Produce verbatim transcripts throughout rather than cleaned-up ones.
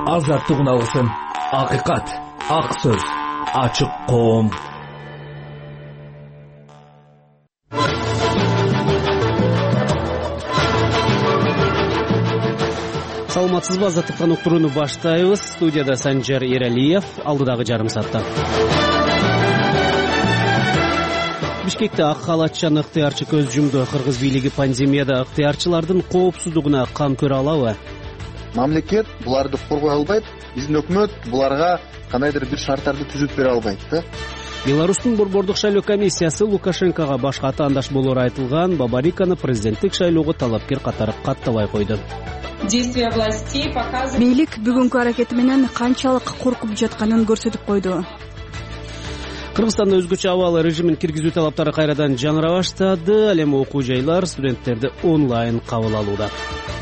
азаттык үналысын, акыйкат, ак сөз, ачык коом. Саламатсызбы, азаттыктан уктурууну баштайбыз. Студияда Санжар Эралиев, алдыдагы жарым саатта. Бишкекте ак халатчан ыктыярчы көз жумду. Кыргыз бийлиги пандемияда ыктыярчылардын коопсуздугуна кам көрө алабы? Мамлекет буларды коргой албайт, биздин өкмөт буларга кандайдыр бир шарттарды түзүп бере албайт да. Беларустун борбордук шайлоо комиссиясы Лукашенкого башка атаандаш болоору айтылган Бабариканы президенттик шайлоого талапкер катары каттабай койду. Действия властей показывают... Бийлик бүгүнкү аракети менен канчалык коркуп жатканын көрсөтүп койду. Кыргызстанда өзгөчө абал режимин киргизүү талаптары кайрадан жаңыра баштады. Ал эми окуу жайлар студенттерди онлайн кабыл алууда.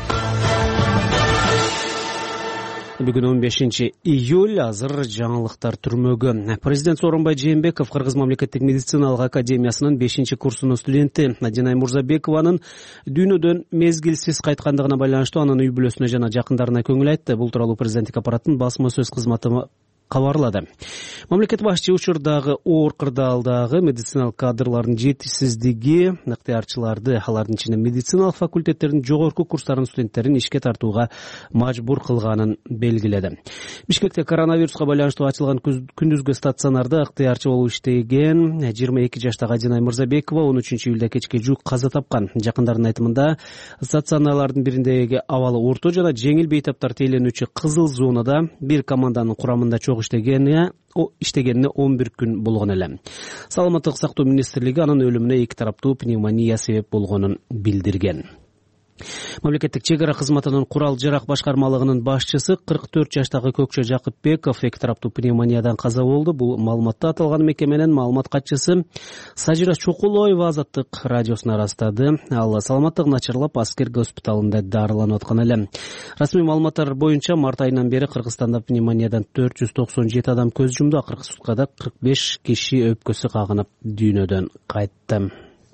Бүгүн он бешинчи июль, азыр жаңылыктар түрмөгө. Президент Сооронбай Жээнбеков Кыргыз мамлекеттик медициналык академиясынын бешинчи курсунун студенти Надинай Мурзабекованын дүйнөдөн мезгилсиз кайткандыгына байланыштуу анын үй бүлөсүнө жана жакындарына көңүл айтты. Бул тууралуу президенттик аппараттын басма сөз кызматы кабарлады. Мамлекет башчы учурдагы оор кырдаалдагы медициналык кадрлардын жетишсиздиги ыктыярчыларды, алардын ичинде медициналык факультеттердин жогорку курстарынын студенттерин ишке тартууга мажбур кылганын белгиледи. Бишкекте коронавируска байланыштуу ачылган күндүзгү стационарда ыктыярчы болуп иштеген жыйырма эки жаштагы Надинай Мурзабекова он үчүнчү июлда кечке жуук каза тапкан. Жакындарынын айтымында стационарлардын бириндеги абалы орто жана жеңил бейтаптар тейлөнүүчү кызыл зонада бир команданын курамында иштегенине иштегенине он бир күн болгон эле. Саламаттык сактоо министрлиги анын өлүмүнө эки тараптуу пневмония себеп болгонун билдирген. Мамлекеттик чек ара кызматынын курал жарак башкармалыгынын башчысы кырк төрт жаштагы Көкчө Жакыпбеков эки тараптуу пневмониядан каза болду. Бул маалыматты аталган мекеменин маалымат катчысы Сажира Чокулоева Азаттык радиосуна ырастады. Ал саламаттыгы начарлап аскер госпиталында дарыланып аткан эле. Расмий маалыматтар боюнча март айынан бери Кыргызстанда пневмониядан төрт жүз токсон жети адам көз жумду. Акыркы суткада кырк беш киши өпкөсү кагынып дүйнөдөн кайтты.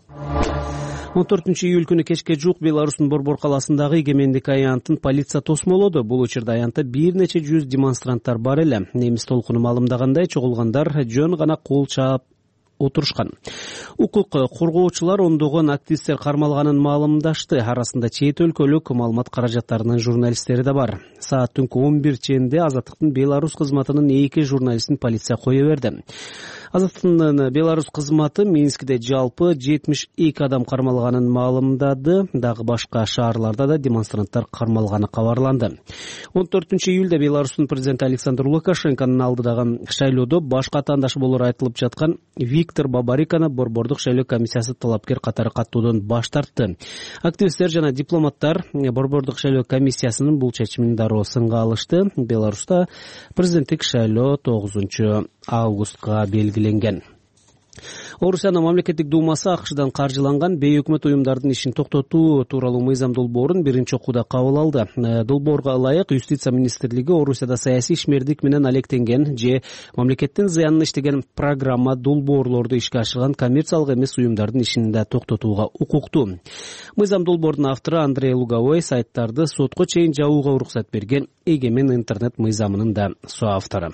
он төртүнчү июль күнү кечке жуук Беларустун Борбор калаасындагы Эгемендик аянтын полиция тосмолоду. Бул учурда аянтта бир нече жүз демонстранттар бар эле. Немис толкуну маалымдагандай, чогулгандар жөн гана кол чаап отурушкан. Укук коргоочулар ондогон активисттер кармалганын маалымдашты. Арасында чет өлкөлүк маалымат каражаттарынын журналисттери да бар. Саат түнкү он бир ченде Азаттыктын Беларусь кызматынын эки журналистин полиция кое берди. Азаттыктын Беларусь кызматы Минскде жалпы жетимиш эки адам кармалганын маалымдады. Дагы башка шаарларда да демонстранттар кармалганы кабарланды. он төртүнчү июлда Беларустун президенти Александр Лукашенконун алдыдагы шайлоодо башка атаандашы болоору айтылып жаткан Виктор Бабариканы борбордук шайлоо комиссиясы талапкер катары каттуудан баш тартты. Активисттер жана дипломаттар борбордук шайлоо комиссиясынын бул чечимин дароо сынга алышты. Беларуста президенттик шайлоо тогузунчу августка белгиленген. Орусиянын мамлекеттик думасы АКШдан каржыланган бейөкмөт уюмдардын ишин токтотуу тууралуу мыйзам долбоорун биринчи окууда кабыл алды. Долбоорго ылайык Юстиция министрлиги Орусияда саясий ишмердик менен алектенген же мамлекеттин зыянына иштеген программа долбоорлорду ишке ашырган коммерциялык эмес уюмдардын ишин да токтотууга укуктуу. Мыйзам долбоордун автору Андрей Луговой сайттарды сотко чейин жабууга уруксат берген Эгемен интернет мыйзамынын да соавтору.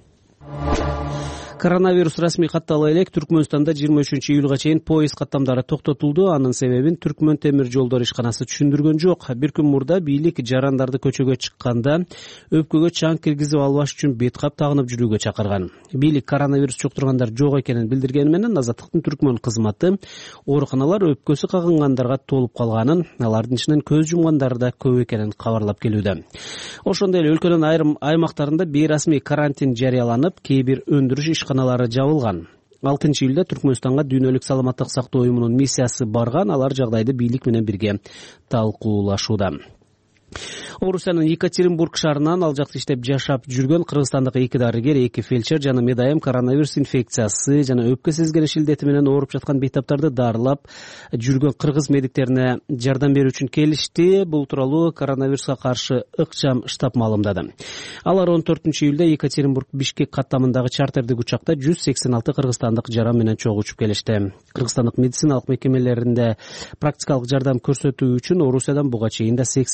Коронавирус расмий каттала элек Түркмөнстанда жыйырма үчүнчү июлга чейин поезд каттамдары токтотулду. Анын себебин Түркмөн темир жолдор ишканасы түшүндүргөн жок. Бир күн мурда бийлик жарандарды көчөгө чыкканда өпкөгө чаң киргизип албаш үчүн бет кап тагынып жүрүүгө чакырган. Бийлик коронавирус жуктургандар жок экенин билдиргени менен Азаттыктын Түркмөн кызматы ооруканалар өпкөсү кагынгандарга толуп калганын, алардын ичинен көз жумгандар да көп экенин кабарлап келүүдө. Ошондой эле өлкөнүн айрым аймактарында бейрасмий карантин жарыяланып, кээ бир өндүрүш ишканалары жабылган. алтынчы июлда Түркмөнстанга дүйнөлүк саламаттык сактоо уюмунун миссиясы барган. Алар жагдайды бийлик менен бирге талкуулашууда. Орусиянын Екатеринбург шаарынан ал жакта иштеп жашап жүргөн кыргызстандык эки дарыгер, эки фельдшер жана медайым коронавирус инфекциясы жана өпкө сезгениш илдети менен ооруп жаткан бейтаптарды дарылап жүргөн кыргыз медиктерине жардам берүү үчүн келишти. Бул тууралуу коронавируска каршы ыкчам штаб маалымдады. Алар он төртүнчү июлда Екатеринбург Бишкек каттамындагы чартердик учакта жүз сексен алты кыргызстандык жаран менен чогуу учуп келишти. Кыргызстандык медициналык мекемелеринде практикалык жардам көрсөтүү үчүн Орусиядан буга чейин да сексенден ашуун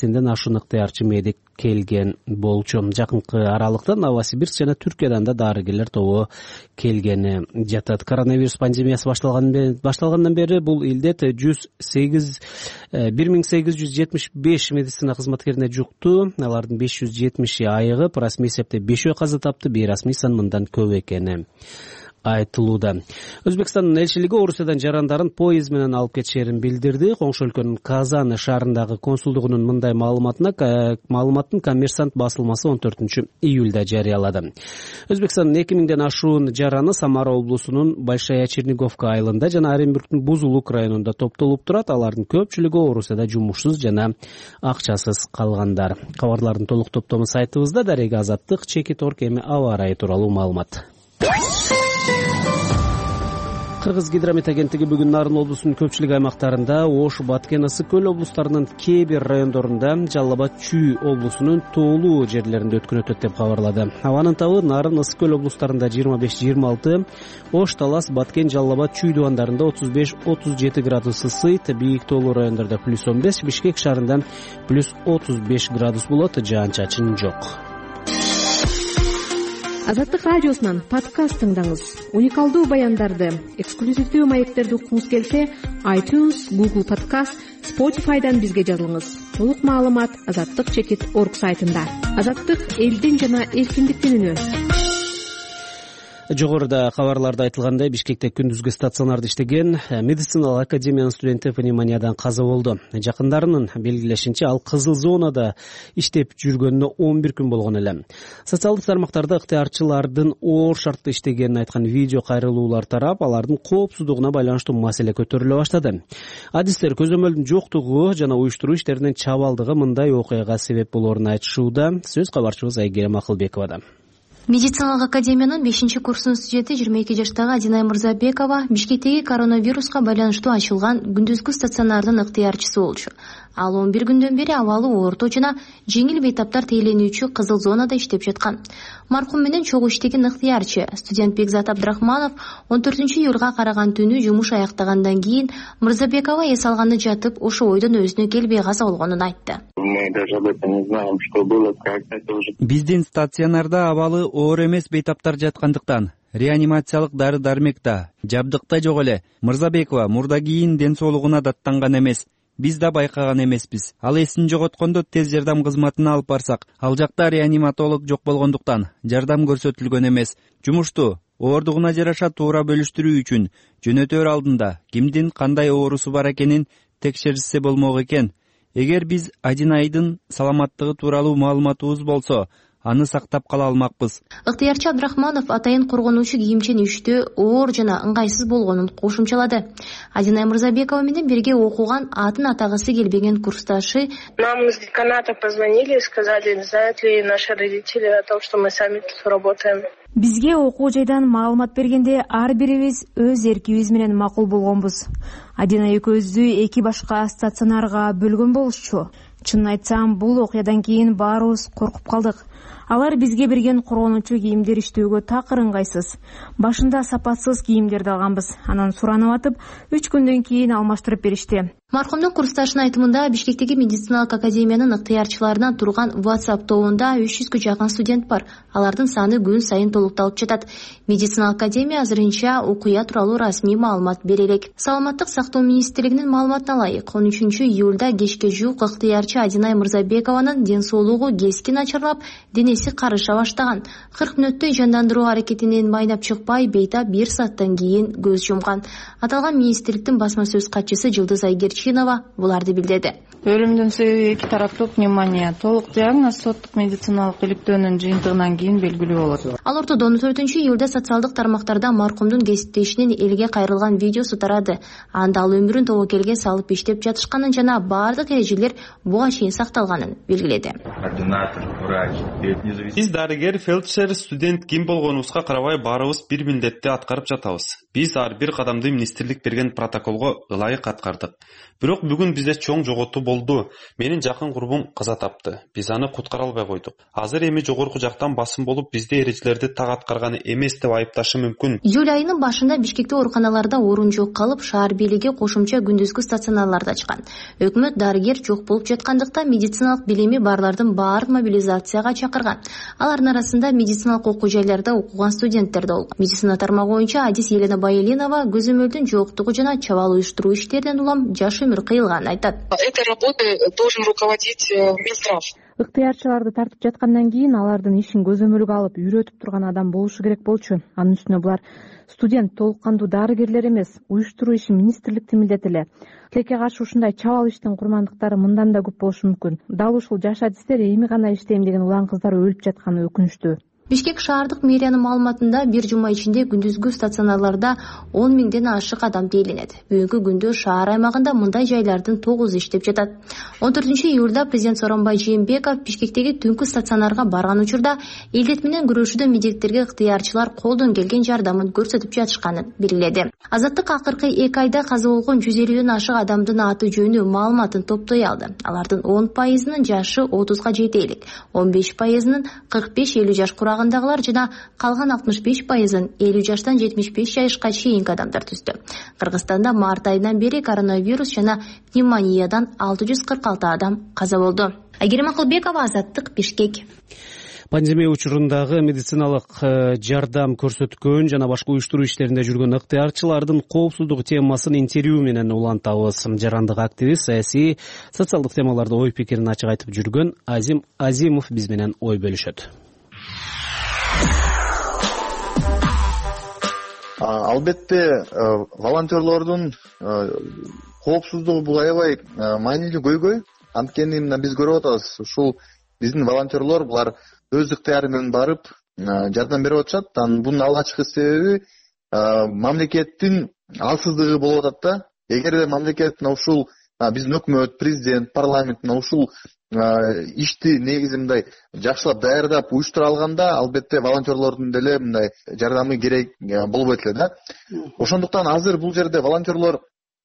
болушун ыктыярчы медик келген болчу. Жакынкы аралыкта Новосибирск жана Түркиядан да дарыгерлер тобу келгени жатат. Коронавирус пандемиясы башталгандан бери бул илдет жүз сегиз бир миң сегиз жүз жетимиш беш медицина кызматкерине жукту. Алардын беш жүз жетимиши айыгып, расмий эсепте бешөө каза тапты. Бейрасмий сан мындан көп экени айтылууда. Өзбекстандын элчилиги Орусиядан жарандарын поезд менен алып кетишерин билдирди. Коңшу өлкөнүн Казан шаарындагы консулдугунун мындай маалыматына маалыматтын Коммерсант басылмасы он төртүнчү июлда жарыялады. Өзбекстандын эки миңден ашуун жараны Самара облусунун Большая Черниговка айылында жана Оренбургдун Бузулук районунда топтолуп турат. Алардын көпчүлүгү Орусияда жумушсуз жана акчасыз калгандар. Кабарлардын толук топтому сайтыбызда. Дарега Азаттык, Чекит Орг эми аба ырайы тууралуу маалымат. Кыргыз гидромет агенттиги бүгүн Нарын облусунун көпчүлүк аймактарында, Ош, Баткен, Ысык көл облустарынын кээ бир райондорунда, Жалал Абад, Чүй облусунун тоолуу жерлеринде өткөн өтөт деп кабарлады. Абанын табы Нарын, Ысык көл облустарында жыйырма беш жыйырма алты, Ош, Талас, Баткен, Жалал Абад, Чүй дубандарында отуз беш отуз жети градус ысыйт, бийик тоолуу райондордо плюс он беш, Бишкек шаарында плюс отуз беш градус болот, жаан-чачын жок. Азаттык радиосунан подкаст тыңдаңыз. Уникалдуу баяндарды, эксклюзивдүү маектерди уккуңуз келсе, iTunes, Google Podcast, Spotify'дан бизге жазылыңыз. Толук маалымат азаттык чекит орг сайтында. Азаттык элдин жана эркиндиктин үнү. Жогоруда кабарларда айтылгандай, Бишкекте күндүзгү стационарда иштеген медициналык академиянын студенти пневмониядан каза болду. Жакындарынын белгилешинче, ал кызыл зонада иштеп жүргөнүнө он бир күн болгон эле. Социалдык тармактарда ыктыярчылардын оор шартта иштегенин айткан видео кайрылуулар тарап, алардын коопсуздугуна байланыштуу маселе көтөрүлө баштады. Адистер көзөмөлдүн жоктугу жана уюштуруу иштеринин чабалдыгы мындай окуяга себеп болоорун айтышууда. Сөз кабарчыбыз Айгерим Акылбековада. Медициналык академиянын бешинчи курсунун студенти жыйырма эки жаштагы Адинай Мырзабекова Бишкектеги коронавируска байланыштуу ачылган күндүзгү стационардын ыктыярчысы болчу. Ал он бир күндөн бери абалы орто жана жеңил бейтаптар тейленүүчү кызыл зонада иштеп жаткан. Маркум менен чогуу иштеген ыктыярчы студент Бекзат Абдрахманов он төртүнчү июлга караган түнү жумуш аяктагандан кийин Мырзабекова эс алганы жатып ошо ойдон өзүнө келбей каза болгонун айтты. Биздин стационарда абалы оор эмес бейтаптар жаткандыктан реанимациялык дары-дармек да, жабдык да жок эле. Мырзабекова мурда кийин ден соолугуна даттанган эмес. Биз да байкаган эмеспиз. Ал эсин жоготкондо тез жардам кызматына алып барсак, ал жакта реаниматолог жок болгондуктан жардам көрсөтүлгөн эмес. Жумушту оордугуна жараша туура бөлүштүрүү үчүн жөнөтөр алдында кимдин кандай оорусу бар экенин текшерсе болмок экен. Эгер биз Адинайдын саламаттыгы тууралуу маалыматыбыз болсо, аны сактап кала алмакпыз. Ыктыярчы Абдрахманов атайын коргонуучу кийимчен иштөө оор жана ыңгайсыз болгонун кошумчалады. Адинай Мырзабекова менен бирге окуган атын атагысы келбеген курсташы: Нам из деканата позвонили и сказали, знают ли наши родители о том, что мы сами тут работаем. Бизге окуу жайдан маалымат бергенде ар бирибиз өз эркибиз менен макул болгонбуз. Адина экөөбүздү эки башка стационарга бөлгөн болушчу. Чынын айтсам, бул окуядан кийин баарыбыз коркуп калдык. Алар бизге берген коргонуучу кийимдер иштөөгө такыр ыңгайсыз. Башында сапатсыз кийимдерди алганбыз. Анан суранып атып, үч күндөн кийин алмаштырып беришти. Маркумдун курсташынын айтымында, Бишкектеги медициналык академиянын ыктыярчыларынан турган WhatsApp тобунда үч жүзгө жакын студент бар. Алардын саны күн сайын толукталып жатат. Медициналык академия азырынча окуя тууралуу расмий маалымат бере элек. Саламаттык сактоо министрлигинин маалыматына ылайык, он үчүнчү июлда кечке жуук ыктыярчы Адинай Мырзабекованын ден соолугу кескин начарлап, денеси карыша баштаган. кырк мүнөттөй жандандыруу аракетинен майнап чыкпай, бейтап бир сааттан кийин көз жумган. Аталган министрликтин басма сөз катчысы Жылдыз Айгерчинова буларды билдирди. Өлүмдүн себеби эки тараптуу пневмония. Толук диагноз соттук медициналык иликтөөнүн жыйынтыгынан кийин белгилүү болот. Ал ортодо он төртүнчү июлда социалдык тармактарда маркумдун кесиптешинин элге кайрылган видеосу тарады. Анда ал өмүрүн тобокелге салып иштеп жатышканын жана баардык эрежелер буга чейин сакталганын белгиледи. Координатор, врач, Биз дарыгер, фельдшер, студент ким болгонубузга карабай баарыбыз бир милдетти аткарып жатабыз. Биз ар бир кадамды министрлик берген протоколго ылайык аткардык. Бирок бүгүн бизде чоң жоготуу болду. Менин жакын курбум каза тапты. Биз аны куткара албай койдук. Азыр эми жогорку жактан басым болуп, бизде эрежелерди так аткарганы эмес деп айыпташы мүмкүн. Июль айынын башында Бишкекте ооруканаларда орун жок калып, шаар бийлиги кошумча күндүзгү стационарларды ачкан. Өкмөт дарыгер жок болуп жаткандыктан медициналык билими барлардын баарын мобилизацияга чакырган. Алардын арасында медициналык окуу жайларда окуган студенттер да болгон. Медицина тармагы боюнча адис Елена Байелинова көзөмөлдүн жоктугу жана чабал уюштуруу иштеринен улам жаш өмүр кыйылганын айтат. Этой работой должен руководить Минздрав. Ыктыярчыларды тартып жаткандан кийин алардын ишин көзөмөлгө алып үйрөтүп турган адам болушу керек болчу. Анын үстүнө булар студент, толук кандуу дарыгерлер эмес, уюштуруу ишин министрликтин милдети эле. Тилекке каршы ушундай чабал иштин курмандыктары мындан да көп болушу мүмкүн. Дал ушул жаш адистер эми гана иштейм деген улан кыздар өлүп жатканы өкүнүчтүү. Бишкек шаардык мэриянын маалыматында бир жума ичинде күндүзгү стационарларда он миңден ашык адам дейленет. Бүгүнкү күндө шаар аймагында мындай жайлардын тогузу иштеп жатат. он төртүнчү июлда президент Сооронбай Жээнбеков Бишкектеги түнкү стационарга барган учурда элдет менен күрөшүүдө медиктерге ыктыярчылар колдон келген жардамын көрсөтүп жатышканын белгиледи. Азаттык акыркы эки айда каза болгон жүз элүүдөн ашык адамдын аты жөнү маалыматын топтой алды. Алардын он пайызынын жашы отузга жете элек, он беш пайызынын кырк беш элүү жаш кураган жана калган алтымыш беш пайызын элүү жаштан жетимиш беш жашка чейинки адамдар түздү. Кыргызстанда март айынан бери коронавирус жана пневмониядан алты жүз кырк алты адам каза болду. Айгерим Акылбекова, Азаттык, Бишкек. Пандемия учурундагы медициналык жардам көрсөткөн жана башка уюштуруу иштеринде жүргөн ыктыярчылардын коопсуздугу темасын интервью менен улантабыз. Жарандык активист, саясий, социалдык темаларда ой пикирин ачык айтып жүргөн Азим Азимов биз менен ой бөлүшөт. Албетте волонтерлордун коопсуздугу бул аябай маанилүү көйгөй. Анткени мына биз көрүп атабыз, ушул биздин волонтерлор булар өз ыктыяры менен барып жардам берип атышат. Анан бунун алгачкы себеби мамлекеттин алсыздыгы болуп атат да. Эгерде мамлекет мына ушул биздин өкмөт, президент, парламент мына ушул ишти негизи мындай жакшылап даярдап уюштура алганда, албетте волонтерлордун деле мындай жардамы керек болбойт эле да. Ошондуктан азыр бул жерде волонтерлор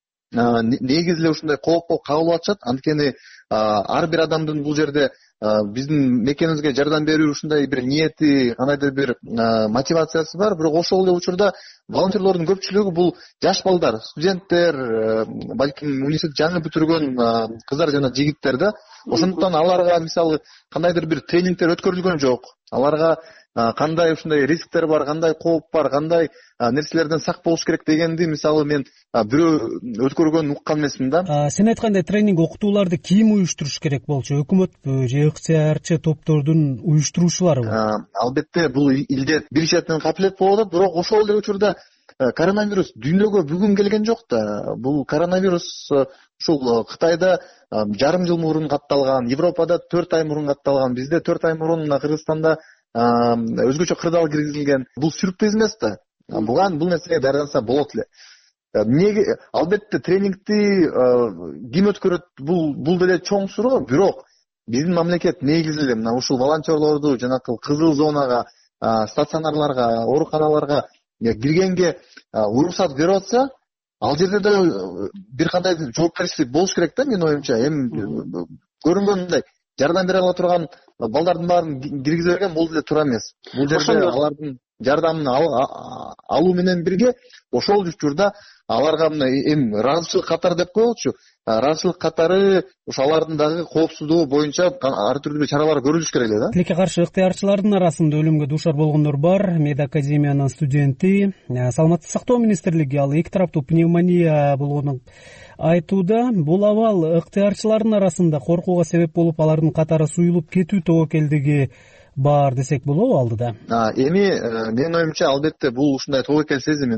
негизи эле ушундай коопко кабылып атышат. Анткени ар бир адамдын бул жерде биздин мекенибизге жардам берүү ушундай бир ниети, кандайдыр бир мотивациясы бар. Бирок ошол эле учурда волонтерлордун көпчүлүгү бул жаш балдар, студенттер, балким университет жаңы бүтүргөн кыздар жана жигиттер да. Ошондуктан аларга мисалы кандайдыр бир тренингдер өткөрүлгөн жок. Аларга кандай ушундай рисктер бар, кандай кооп бар, кандай нерселерден сак болуш керек дегенди мисалы мен бирөө өткөргөнүн уккан эмесмин да. Сен айткандай тренинг окутууларды ким уюштуруш керек болчу? Өкмөтпү же ыктыярчы топтордун уюштуруучуларыбы? Албетте бул илдет бир четинен капилет болуп атат, бирок ошол эле учурда коронавирус дүйнөгө бүгүн келген жок да. Бул коронавирус ушул Кытайда жарым жыл мурун катталган, Европада төрт ай мурун катталган, бизде төрт ай мурун Кыргызстанда өзгөчө кырдаал киргизилген. Бул сюрприз эмес да. Буган бул нерсеге даярданса болот эле. Эмнеге албетте тренингти ким өткөрөт, бул бул деле чоң суроо, бирок биздин мамлекет негизи эле мына ушул волонтерлорду жанакы кызыл зонага, стационарларга, ооруканаларга киргенге уруксат берип атса, ал жерде да бир кандай жоопкерчилик болуш керек да, менин оюмча. Эми көрүнгөндөй жардам бере ала турган балдардын баарын киргизе берген бул деле туура эмес. Бул жерде алардын жардамын алуу менен бирге ошол учурда аларга мына эми ыраазычылык катары деп коелучу. Ыраазычылык катары ошо алардын дагы коопсуздугу боюнча ар түрдүү чаралар көрүлүш керек эле да. Тилекке каршы ыктыярчылардын арасында өлүмгө дуушар болгондор бар. Медакадемиянын студенти, Саламаттык сактоо министрлиги ал эки тараптуу пневмония болгонун айтууда. Бул абал ыктыярчылардын арасында коркууга себеп болуп, алардын катары суюлуп кетүү тобокелдиги бар десек болобу алдыда? Эми менин оюмча албетте бул ушундай тобокел сезимин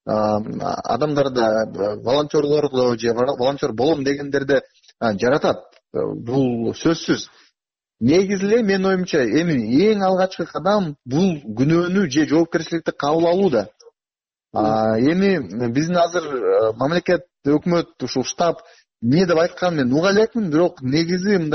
адамдарда, волонтерлордо же волонтер болом дегендерде жаратат. Бул сөзсүз. Негизи эле менин оюмча эми эң алгачкы кадам бул күнөөнү же жоопкерчиликти кабыл алуу да. Эми биздин азыр мамлекет, өкмөт, ушул штаб эмне деп айтканын мен уга элекмин, бирок негизи мындай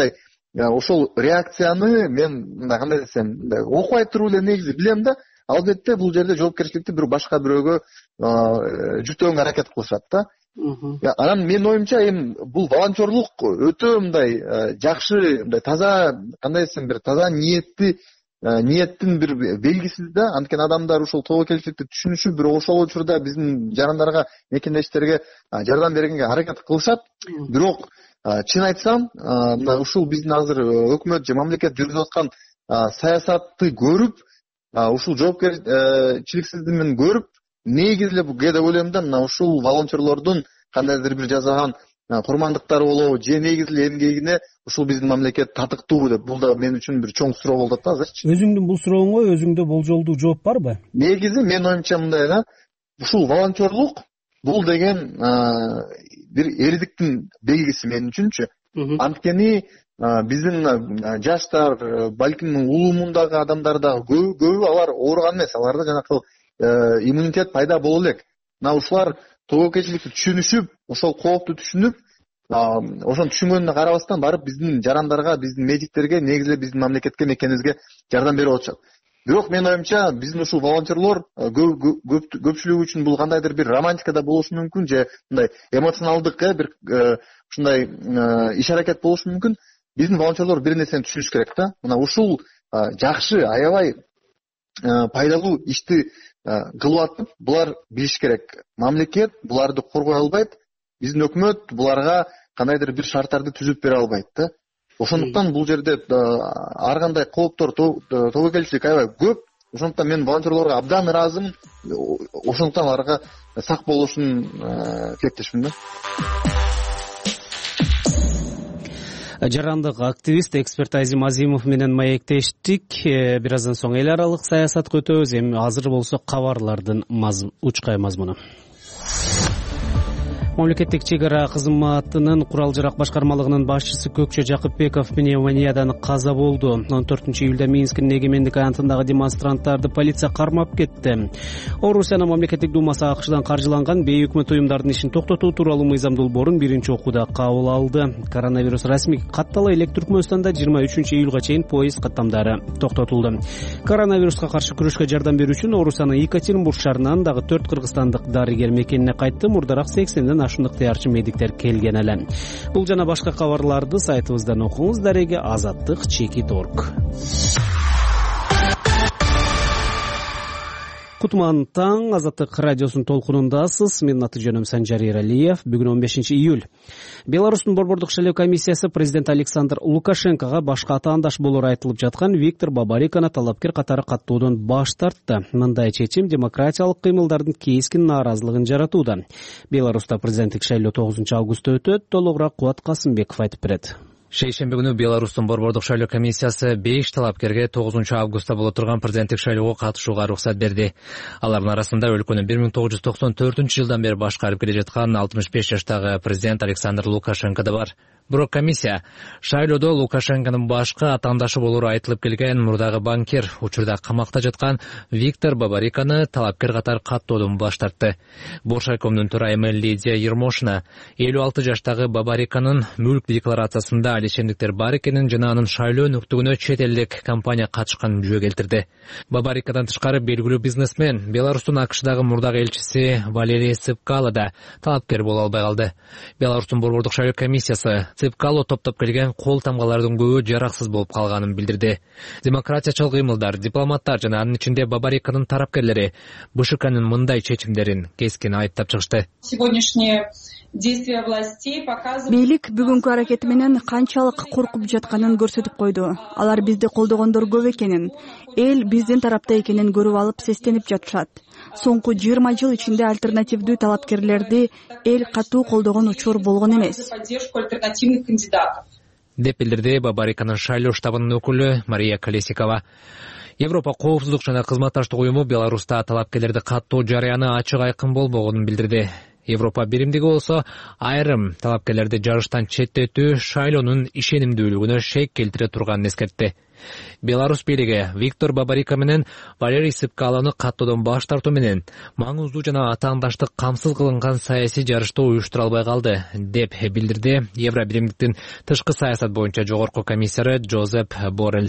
ошол реакцияны мен мындай кандай десем, окубай туруп эле негизи билем да, албетте бул жерде жоопкерчиликти бир башка бирөөгө жүктөөгөнгө аракет кылышат да. Анан менин оюмча эми бул волонтерлук өтө мындай жакшы, мындай таза, кандай десем, бир таза ниетти ниеттин бир белгиси да. Анткени адамдар ушул тобокелчиликти түшүнүшүп, бирок ошол учурда биздин жарандарга, мекендештерге жардам бергенге аракет кылышат. Бирок чын айтсам, ушул биздин азыр өкмөт же мамлекет жүргүзүп аткан саясатты көрүп, ушул жоопкерчиликсиздигин көрүп, негизи эле бул кээде ойлойм да, мына ушул волонтерлордун кандайдыр бир жасаган курмандыктары болобу, же негизи эле эмгегине ушул биздин мамлекет татыктуубу деп, бул да мен үчүн бир чоң суроо болуп атат да азырчы. Өзүңдүн бул сурооңо өзүңдө болжолдуу жооп барбы? Негизи менин оюмча мындай да, ушул волонтерлук бул деген бир эрдиктин белгиси мен үчүнчү. Анткени биздин жаштар, балким улуумундагы адамдар да көбү алар ооруган эмес, аларда жанакы иммунитет пайда боло элек. Мына ушулар тобокелчиликти түшүнүшүп, ошол коопту түшүнүп, ошону түшүнгөнүнө карабастан барып биздин жарандарга, биздин медиктерге, негизи эле биздин мамлекетке, мекенибизге жардам берип атышат. Бирок менин оюмча биздин ушул волонтерлор көпчүлүгү үчүн бул кандайдыр бир романтика да болушу мүмкүн, же мындай эмоционалдык бир ушундай иш аракет болушу мүмкүн. Биздин волонтерлор бир нерсени түшүнүш керек да. Мына ушул жакшы, аябай пайдалуу ишти кылып атып, булар билиш керек. Мамлекет буларды коргой албайт, биздин өкмөт буларга кандайдыр бир шарттарды түзүп бере албайт да. Ошондуктан бул жерде ар кандай кооптор, тобокелчилик аябай көп. Ошондуктан мен волонтерлорго абдан ыраазымын. Ошондуктан аларга сак болушун тилектешмин да. Жарандык активист, эксперт Азим Азимов менен маектештик. Бир аздан соң эл аралык саясатка өтөбүз. Эми азыр болсо кабарлардын учкай мазмуну. Мамлекеттик чек ара кызматынын курал жарак башкармалыгынын башчысы Көкчө Жакыпбеков пневмониядан каза болду. он төртүнчү июлда Минскдин эгемендик аянтындагы демонстранттарды полиция кармап кетти. Орусиянын мамлекеттик думасы АКШдан каржыланган бейөкмөт уюмдардын ишин токтотуу тууралуу мыйзам долбоорун биринчи окууда кабыл алды. Коронавирус расмий каттала элек Түркмөнстанда жыйырма үчүнчү июлга чейин поезд каттамдары токтотулду. Коронавируска каршы күрөшкө жардам берүү үчүн Орусиянын Екатеринбург шаарынан дагы төрт кыргызстандык дарыгер мекенине кайтты. Мурдараак сексенден ашындык ыктыярчы медиктер келген эле. Бул жана башка кабарларды сайтыбыздан окуңуз. Дареге азаттык чекит орг. Кутман таң, Азаттык радиосунун толкунундасыз. Менин аты жөнүм Санжар Эралиев. Бүгүн он бешинчи июль. Беларустун борбордук шайлоо комиссиясы президент Александр Лукашенкого башка атаандаш болору айтылып жаткан Виктор Бабариканы талапкер катары каттуудан баш тартты. Мындай чечим демократиялык кыймылдардын кескин нааразылыгын жаратууда. Беларуста президенттик шайлоо тогузунчу августта өтөт. Толугураак Кубат Касымбеков айтып берет. Шейшемби күнү Беларустун борбордук шайлоо комиссиясы беш талапкерге тогузунчу августта боло турган президенттик шайлоого катышууга уруксат берди. Алардын арасында өлкөнү бир миң тогуз жүз токсон төртүнчү жылдан бери башкарып келе жаткан алтымыш беш жаштагы президент Александр Лукашенко да бар. Бирок комиссия шайлоодо Лукашенконун башка атаандашы болору айтылып келген мурдагы банкир, учурда камакта жаткан Виктор Бабариканы талапкер катары каттоодон баш тартты. Боршайкомдун төрайымы Лидия Ермошина элүү алты жаштагы Бабариканын мүлк декларациясында алишендиктер бар экенин жана анын шайлоо нүктөгүнө чет элдик компания катышканын жөө келтирди. Бабарикадан тышкары белгилүү бизнесмен, Беларустун АКШдагы мурдагы элчиси Валерий Цыпкало да талапкер боло албай калды. Беларустун борбордук шайлоо комиссиясы Цыпкало топтоп келген кол тамгалардын көбү жараксыз болуп калганын билдирди. Демократиячыл кыймылдар, дипломаттар жана анын ичинде Бабариканын тарапкерлери БШКнын мындай чечимдерин кескин айыптап чыгышты. Бийлик бүгүнкү аракети менен канчалык коркуп жатканын көрсөтүп койду. Алар бизди колдогондор көп экенин, эл биздин тарапта экенин көрүп алып сестенип жатышат. Соңку жыйырма жыл ичинде альтернативдүү талапкерлерди эл катуу колдогон учур болгон эмес. Деп билдирди Бабариканын шайлоо штабынын өкүлү Мария Колесникова. Европа коопсуздук жана кызматташтык уюму Беларуста талапкерлерди каттоо жарыяны ачык айкын болбогонун билдирди. Европа биримдиги болсо айрым талапкерлерди жарыштан четтетүү шайлоонун ишенимдүүлүгүнө шек келтире турганын эскертти. Беларусь бийлиги Виктор Бабарика менен Валерий Сыпкаланы каттоодон баш тартуу менен маңыздуу жана атаандаштык камсыз кылынган саясий жарышты уюштура албай калды деп билдирди Евро биримдиктин тышкы саясат боюнча жогорку комиссары Джозеп Боррель.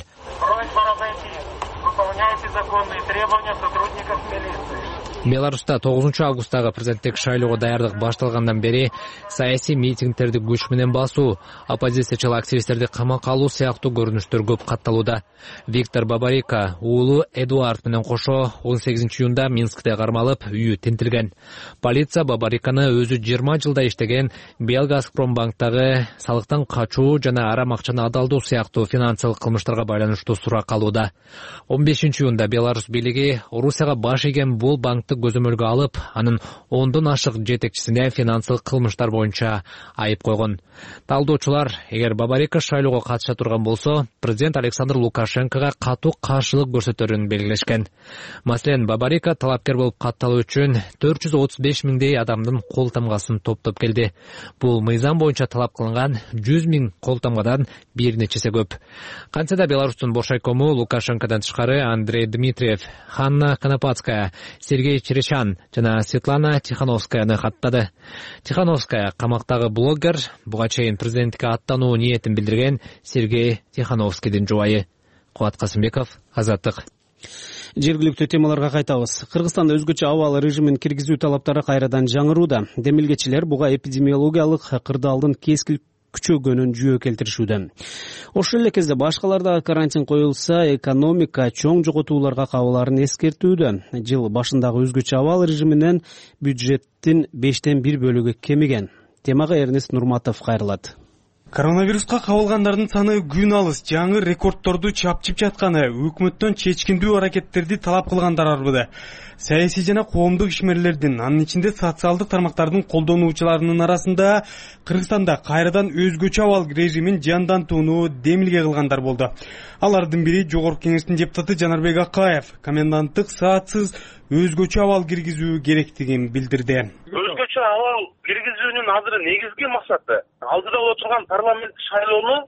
Беларусьта тогузунчу августтагы президенттик шайлоого даярдык башталгандан бери саясий митингдерди күч менен басуу, оппозициячыл активисттерди камакка алуу сыяктуу көрүнүштөр көп катталууда. Виктор Бабарика уулу Эдуард менен кошо он сегизинчи июнда Минскте кармалып, үйү тинтилген. Полиция Бабариканы өзү жыйырма жылда иштеген Белгазпромбанктагы салыктан качуу жана арам акчаны адалдоо сыяктуу финансылык кылмыштарга байланыштуу сурак алууда. он бешинчи июнда Беларусь бийлиги Орусияга баш ийген бул банкты көзөмөлгө алып, анын ондон ашык жетекчисине финансылык кылмыштар боюнча айып койгон. Талдоочулар, эгер Бабарика шайлоого катыша турган болсо, президент Александр Лукашенкого катуу каршылык көрсөтөрүн белгилешкен. Маселен, Бабарика талапкер болуп катталуу үчүн төрт жүз отуз беш миңдей адамдын кол тамгасын топтоп келди. Бул мыйзам боюнча талап кылынган жүз миң кол тамгадан бир нечесе көп. Кантсе да Беларустун бошайкому Лукашенкодон тышкары Андрей Дмитриев, Ханна Конопадская, Сергей Черешан жана Светлана Тихановскаяны каттады. Тихановская камактагы блогер, буга чейин президенттикке аттануу ниетин билдирген Сергей Тихановскийдин жубайы. Кубат Касымбеков, Азаттык. Жергиликтүү темаларга кайтабыз. Кыргызстанда өзгөчө абал режимин киргизүү талаптары кайрадан жаңырууда. Демилгечилер буга эпидемиологиялык кырдаалдын кескин күчөгөнүн жүйө келтиришүүдө. Ошол эле кезде башкаларда карантин коюлса, экономика чоң жоготууларга кабыларын эскертүүдө. Жыл башындагы өзгөчө абал режиминен бюджеттин бештен бир бөлүгү кемиген. Темага Эрнест Нурматов кайрылат. Коронавируска кабылгандардын саны күн алыс жаңы рекордторду чапчып жатканы өкмөттөн чечкиндүү аракеттерди талап кылгандар арбыды. Саясий жана коомдук ишмерлердин, анын ичинде социалдык тармактардын колдонуучуларынын арасында Кыргызстанда кайрадан өзгөчө абал режимин жандантууну демилге кылгандар болду. Алардын бири Жогорку Кеңештин депутаты Жанарбек Акаев коменданттык саатсыз өзгөчө абал киргизүү керектигин билдирди. Өзгөчө абал киргизүүнүн азыр негизги максаты алдыда боло турган парламент шайлоону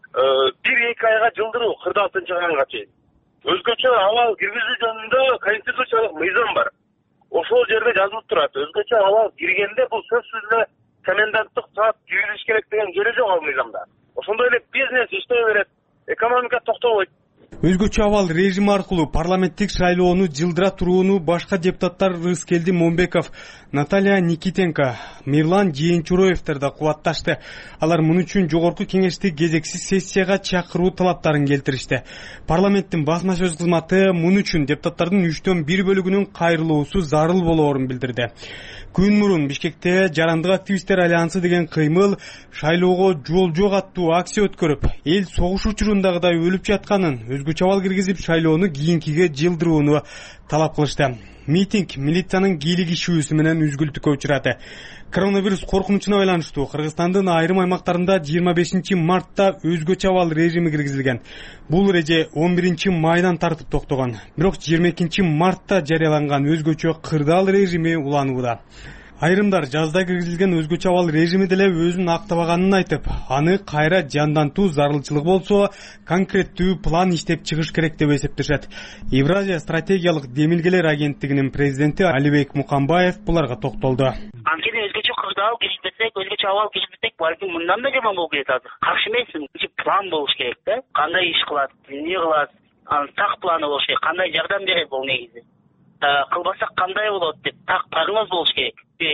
бир эки айга жылдыруу кырк алтынчы айга чейин. Өзгөчө абал киргизүү жөнүндө конституциялык мыйзам бар. Ошол жерде жазылып турат. Өзгөчө абал киргенде бул сөзсүз эле коменданттык саат жүйүлүш керек деген жөнү жок ал мыйзамда. Ошондой эле бизнес иштей берет, экономика токтобойт. Өзгөчө абал режим аркылуу парламенттик шайлоону жылдыра турууну башка депутаттар Рыскелди Момбеков, Наталья Никитенко, Мирлан Жээнчуроевдер да кубатташты. Алар муну үчүн Жогорку Кеңешти кезексиз сессияга чакыруу талаптарын келтиришти. Парламенттин басма сөз кызматы муну үчүн депутаттардын үчтөн бир бөлүгүнүн кайрылуусу зарыл болоорун билдирди. Күн мурун Бишкекте Жарандык активисттер альянсы деген кыймыл шайлоого жол жок аттуу акция өткөрүп, эл согуш учурундагыдай өлүп жатканын, өзгөчө абал киргизип шайлоону кийинкиге жылдырууну талап кылышты. Митинг милициянын кийлигишүүсү менен үзгүлтүккө учурады. Коронавирус коркунучуна байланыштуу Кыргызстандын айрым аймактарында жыйырма бешинчи мартта өзгөчө абал режими киргизилген. Бул эреже он биринчи майдан тартып токтогон. Бирок жыйырма экинчи мартта жарыяланган өзгөчө кырдаал режими уланууда. Айрымдар жазда киргизилген өзгөчө абал режими деле өзүн актабаганын айтып, аны кайра жандантуу зарылчылык болсо, конкреттүү план иштеп чыгыш керек деп эсептешет. Евразия стратегиялык демилгелер агенттигинин президенти Алибек Мукамбаев буларга токтолду. Анткени өзгөчө кырдаал киргизбесек, өзгөчө абал киргизбесек, балким мындан да жаман болуп кетет азыр. Каршы эмесмин, план болуш керек да. Кандай иш кылат, эмне кылат, анын так планы болуш керек. Кандай жардам берет бул негизи. Кылбасак кандай болот деп так прогноз болуш керек.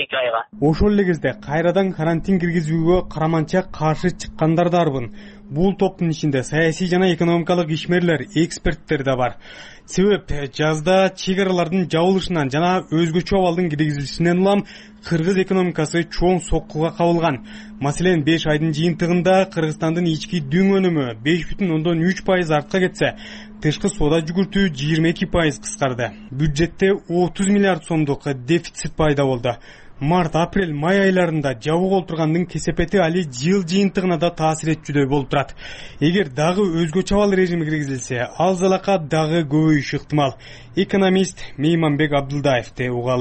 Ошол эле кезде кайрадан карантин киргизүүгө караманча каршы чыккандар да арбын. Бул топтун ичинде саясий жана экономикалык ишмерлер, эксперттер да бар. Себеп жазда чек аралардын жабылышынан жана өзгөчө абалдын киргизилишинен улам кыргыз экономикасы чоң соккуга кабылган. Маселен, беш айдын жыйынтыгында Кыргызстандын ички дүң өнүмү беш бүтүн ондон үч пайыз артка кетсе, тышкы соода жүгүртүү жыйырма эки пайыз кыскарды. Бюджетте отуз миллиард сомдук дефицит пайда болду. Март, апрель, май айларында жабык олтургандын кесепети али жыл жыйынтыгына да таасир этчүдөй болуп турат. Эгер дагы өзгөчө абал режими киргизилсе, ал залака дагы көбөйүшү ыктымал. Экономист Мейманбек Абдулдаевди угалы.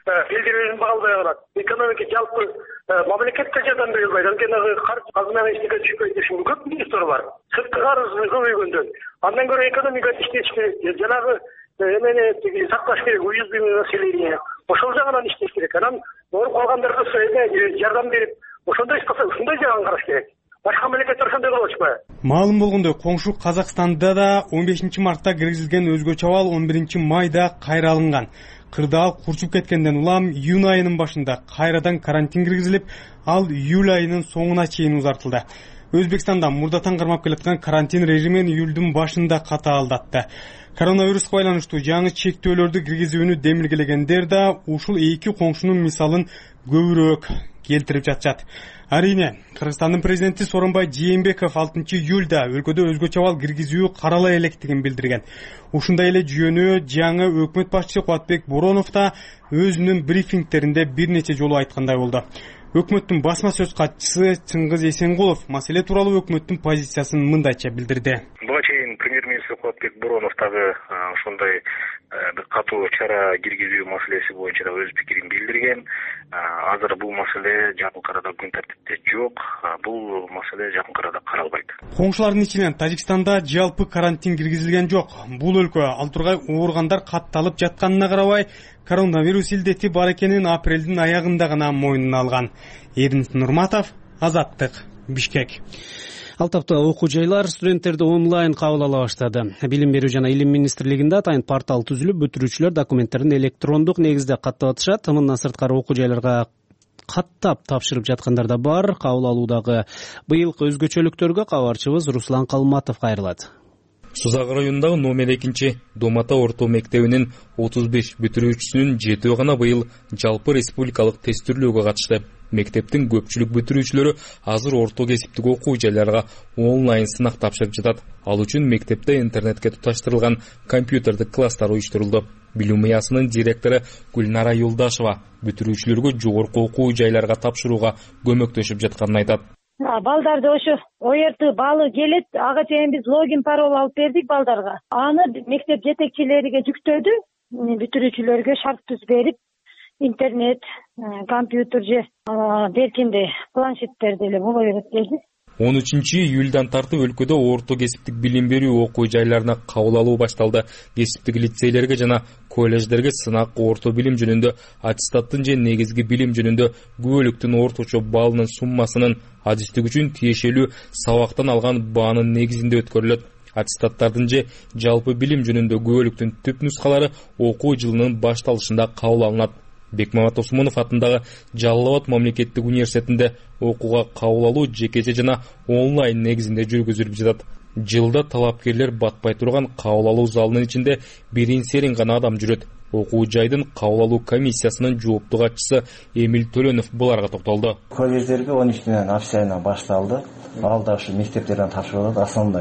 билдирүүнү багалбай калат. Экономика жалпы мамлекетке жардам бере албайт. Анткени каржы казынага эчтеке түшпөйт дешим көп министр бар. Сырткы карыз көбөйгөндөн. Андан көрө экономиканы иштетиш керек. Жанагы эмени тиги сакташ керек, уязвимый население. Ошол жагынан иштеш керек. Анан ооруп калгандарга жардам берип, ошондой ушундай жагын караш керек. Башка мамлекеттер ошондой кылып атышпайбы? Маалым болгондой, коңшу Казакстанда да он бешинчи мартта киргизилген өзгөчө абал он биринчи майда кайра алынган. Кырдаал курчуп кеткенден улам июнь айынын башында кайрадан карантин киргизилип, ал июль айынын соңуна чейин узартылды. Өзбекстанда мурдатан кармап келаткан карантин режимин июлдун башында катаалдатты. Коронавируска байланыштуу жаңы чектөөлөрдү киргизүүнү демилгелегендер да ушул эки коңшунун мисалын көбүрөөк келтирип жатышат. Арине, Кыргызстандын президенти Сооронбай Жээнбеков алтынчы июлда өлкөдө өзгөчө абал киргизүү карала электигин билдирген. Ушундай эле жүйөнү жаңы өкмөт башчысы Кубатбек Боронов да өзүнүн брифингтеринде бир нече жолу айткандай болду. Өкмөттүн басма сөз катчысы Чыңгыз Эсенгулов маселе тууралуу өкмөттүн позициясын мындайча билдирди. Буга чейин премьер-министр Кубатбек Боронов дагы ошондой бир катуу чара киргизүү маселеси боюнча да өз пикирин билдирген. Азыр бул маселе жакын арада күн тартипте жок. Бул маселе жакын арада каралбайт. Коңшулардын ичинен Тажикстанда жалпы карантин киргизилген жок. Бул өлкө ал тургай ооругандар катталып жатканына карабай, коронавирус илдети бар экенин апрелдин аягында гана мойнуна алган. Эрдинет Нурматов, Азаттык, Бишкек. Ал тапта окуу жайлар студенттерди онлайн кабыл ала баштады. Билим берүү жана илим министрлигинде атайын портал түзүлүп, бүтүрүүчүлөр документтерин электрондук негизде каттап атышат. Мындан сырткары окуу жайларга каттап тапшырып жаткандар да бар. Кабыл алуудагы быйылкы өзгөчөлүктөргө кабарчыбыз Руслан Калматов кайрылат. Сузак районундагы номер экинчи Домата орто мектебинин отуз беш бүтүрүүчүсүнүн жетөө гана быйыл жалпы республикалык тестирлөөгө катышты. Мектептин көпчүлүк бүтүрүүчүлөрү азыр орто кесиптик окуу жайларга онлайн сынак тапшырып жатат. Ал үчүн мектепте интернетке туташтырылган компьютердик класстар уюштурулду. Билим уясынын директору Гүлнара Юлдашева бүтүрүүчүлөргө жогорку окуу жайларга тапшырууга көмөктөшүп жатканын айтат. Балдарды ошо о эр тэ баалы келет, ага чейин биз логин парол алып бердик балдарга. Аны мектеп жетекчилериге жүктөдү, бүтүрүүчүлөргө шарт түз берип, интернет, компьютер же беркинде планшеттерди эле боло берет деди. он үчүнчү июлдан тартып өлкөдө орто кесиптик билим берүү окуу жайларына кабыл алуу башталды. Кесиптик лицейлерге жана колледждерге сынак орто билим жөнүндө аттестаттын же негизги билим жөнүндө күбөлүктүн орточо балынын суммасынын адистик үчүн тиешелүү сабактан алган баанын негизинде өткөрүлөт. Аттестаттардын же жалпы билим жөнүндө күбөлүктүн түп нускалары окуу жылынын башталышында кабыл алынат. Бекмамат Осмонов атындагы Жалал Абад мамлекеттик университетинде окууга кабыл алуу жекече жана онлайн негизинде жүргүзүлүп жатат. Жылда талапкерлер батпай турган кабыл алуу залынын ичинде бирин серин гана адам жүрөт. Окуу жайдын кабыл алуу комиссиясынын жооптуу катчысы Эмил Төлөнов буларга токтолду. Колледждерге он үчүнөн апрель айынан башталды. Ал да ушу мектептерден тапшырылат основной.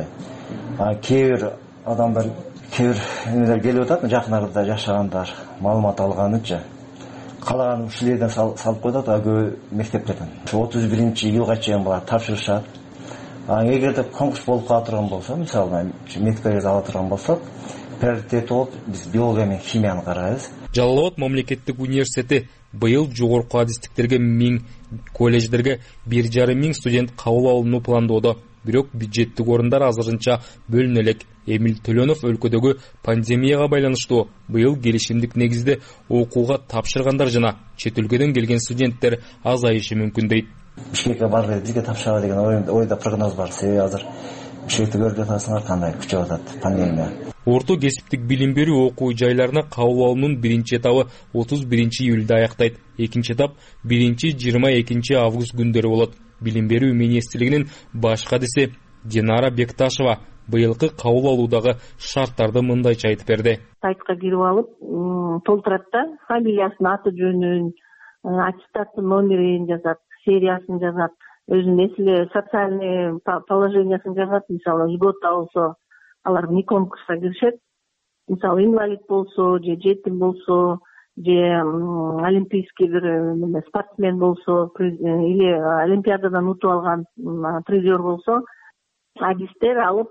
Кээ бир адамдар, кээ бир эмелер келип атат, жакын арада жашагандар, маалымат алганыча калаган ушулерден салып коет, а көбү мектептерден. отуз биринчи июлга чейин булар тапшырышат. Эгерде конкурс болуп кала турган болсо, мисалы медкалерди ала турган болсок, приоритет болуп биз биология менен химияны карайбыз. Жалал Абад мамлекеттик университети быйыл жогорку адистиктерге миң, колледждерге бир жарым миң студент кабыл алууну пландоодо. Бирок бюджеттик орундар азырынча бөлүнө элек. Эмил Төлөнов өлкөдөгү пандемияга байланыштуу быйыл келишимдик негизде окууга тапшыргандар жана чет өлкөдөн келген студенттер азайышы мүмкүн дейт. Бишкекке барып бизге тапшыралы деген ойда прогноз бар. Себеби азыр Бишкекте көрүп жатасыңар кандай күчөп атат пандемия. Орто кесиптик билим берүү окуу жайларына кабыл алуунун биринчи этабы отуз биринчи июлда аяктайт. Экинчи этап биринчи жыйырма экинчи август күндөрү болот. Билим берүү министрлигинин баш кадиси Динара Бекташева быйылкы кабыл алуудагы шарттарды мындайча айтып берди. Сайтка кирип алып, толтурат да, фамилиясын, аты жөнүн, аттестаттын номерин жазат, сериясын жазат, өзүнүн эсиле социальный положениясын жазат. Мисалы, льгота болсо, алар не конкурска киришет. Мисалы, инвалид болсо, же жетим болсо, же олимпийский бир спортсмен болсо, или олимпиададан утуп алган призер болсо, адистер алып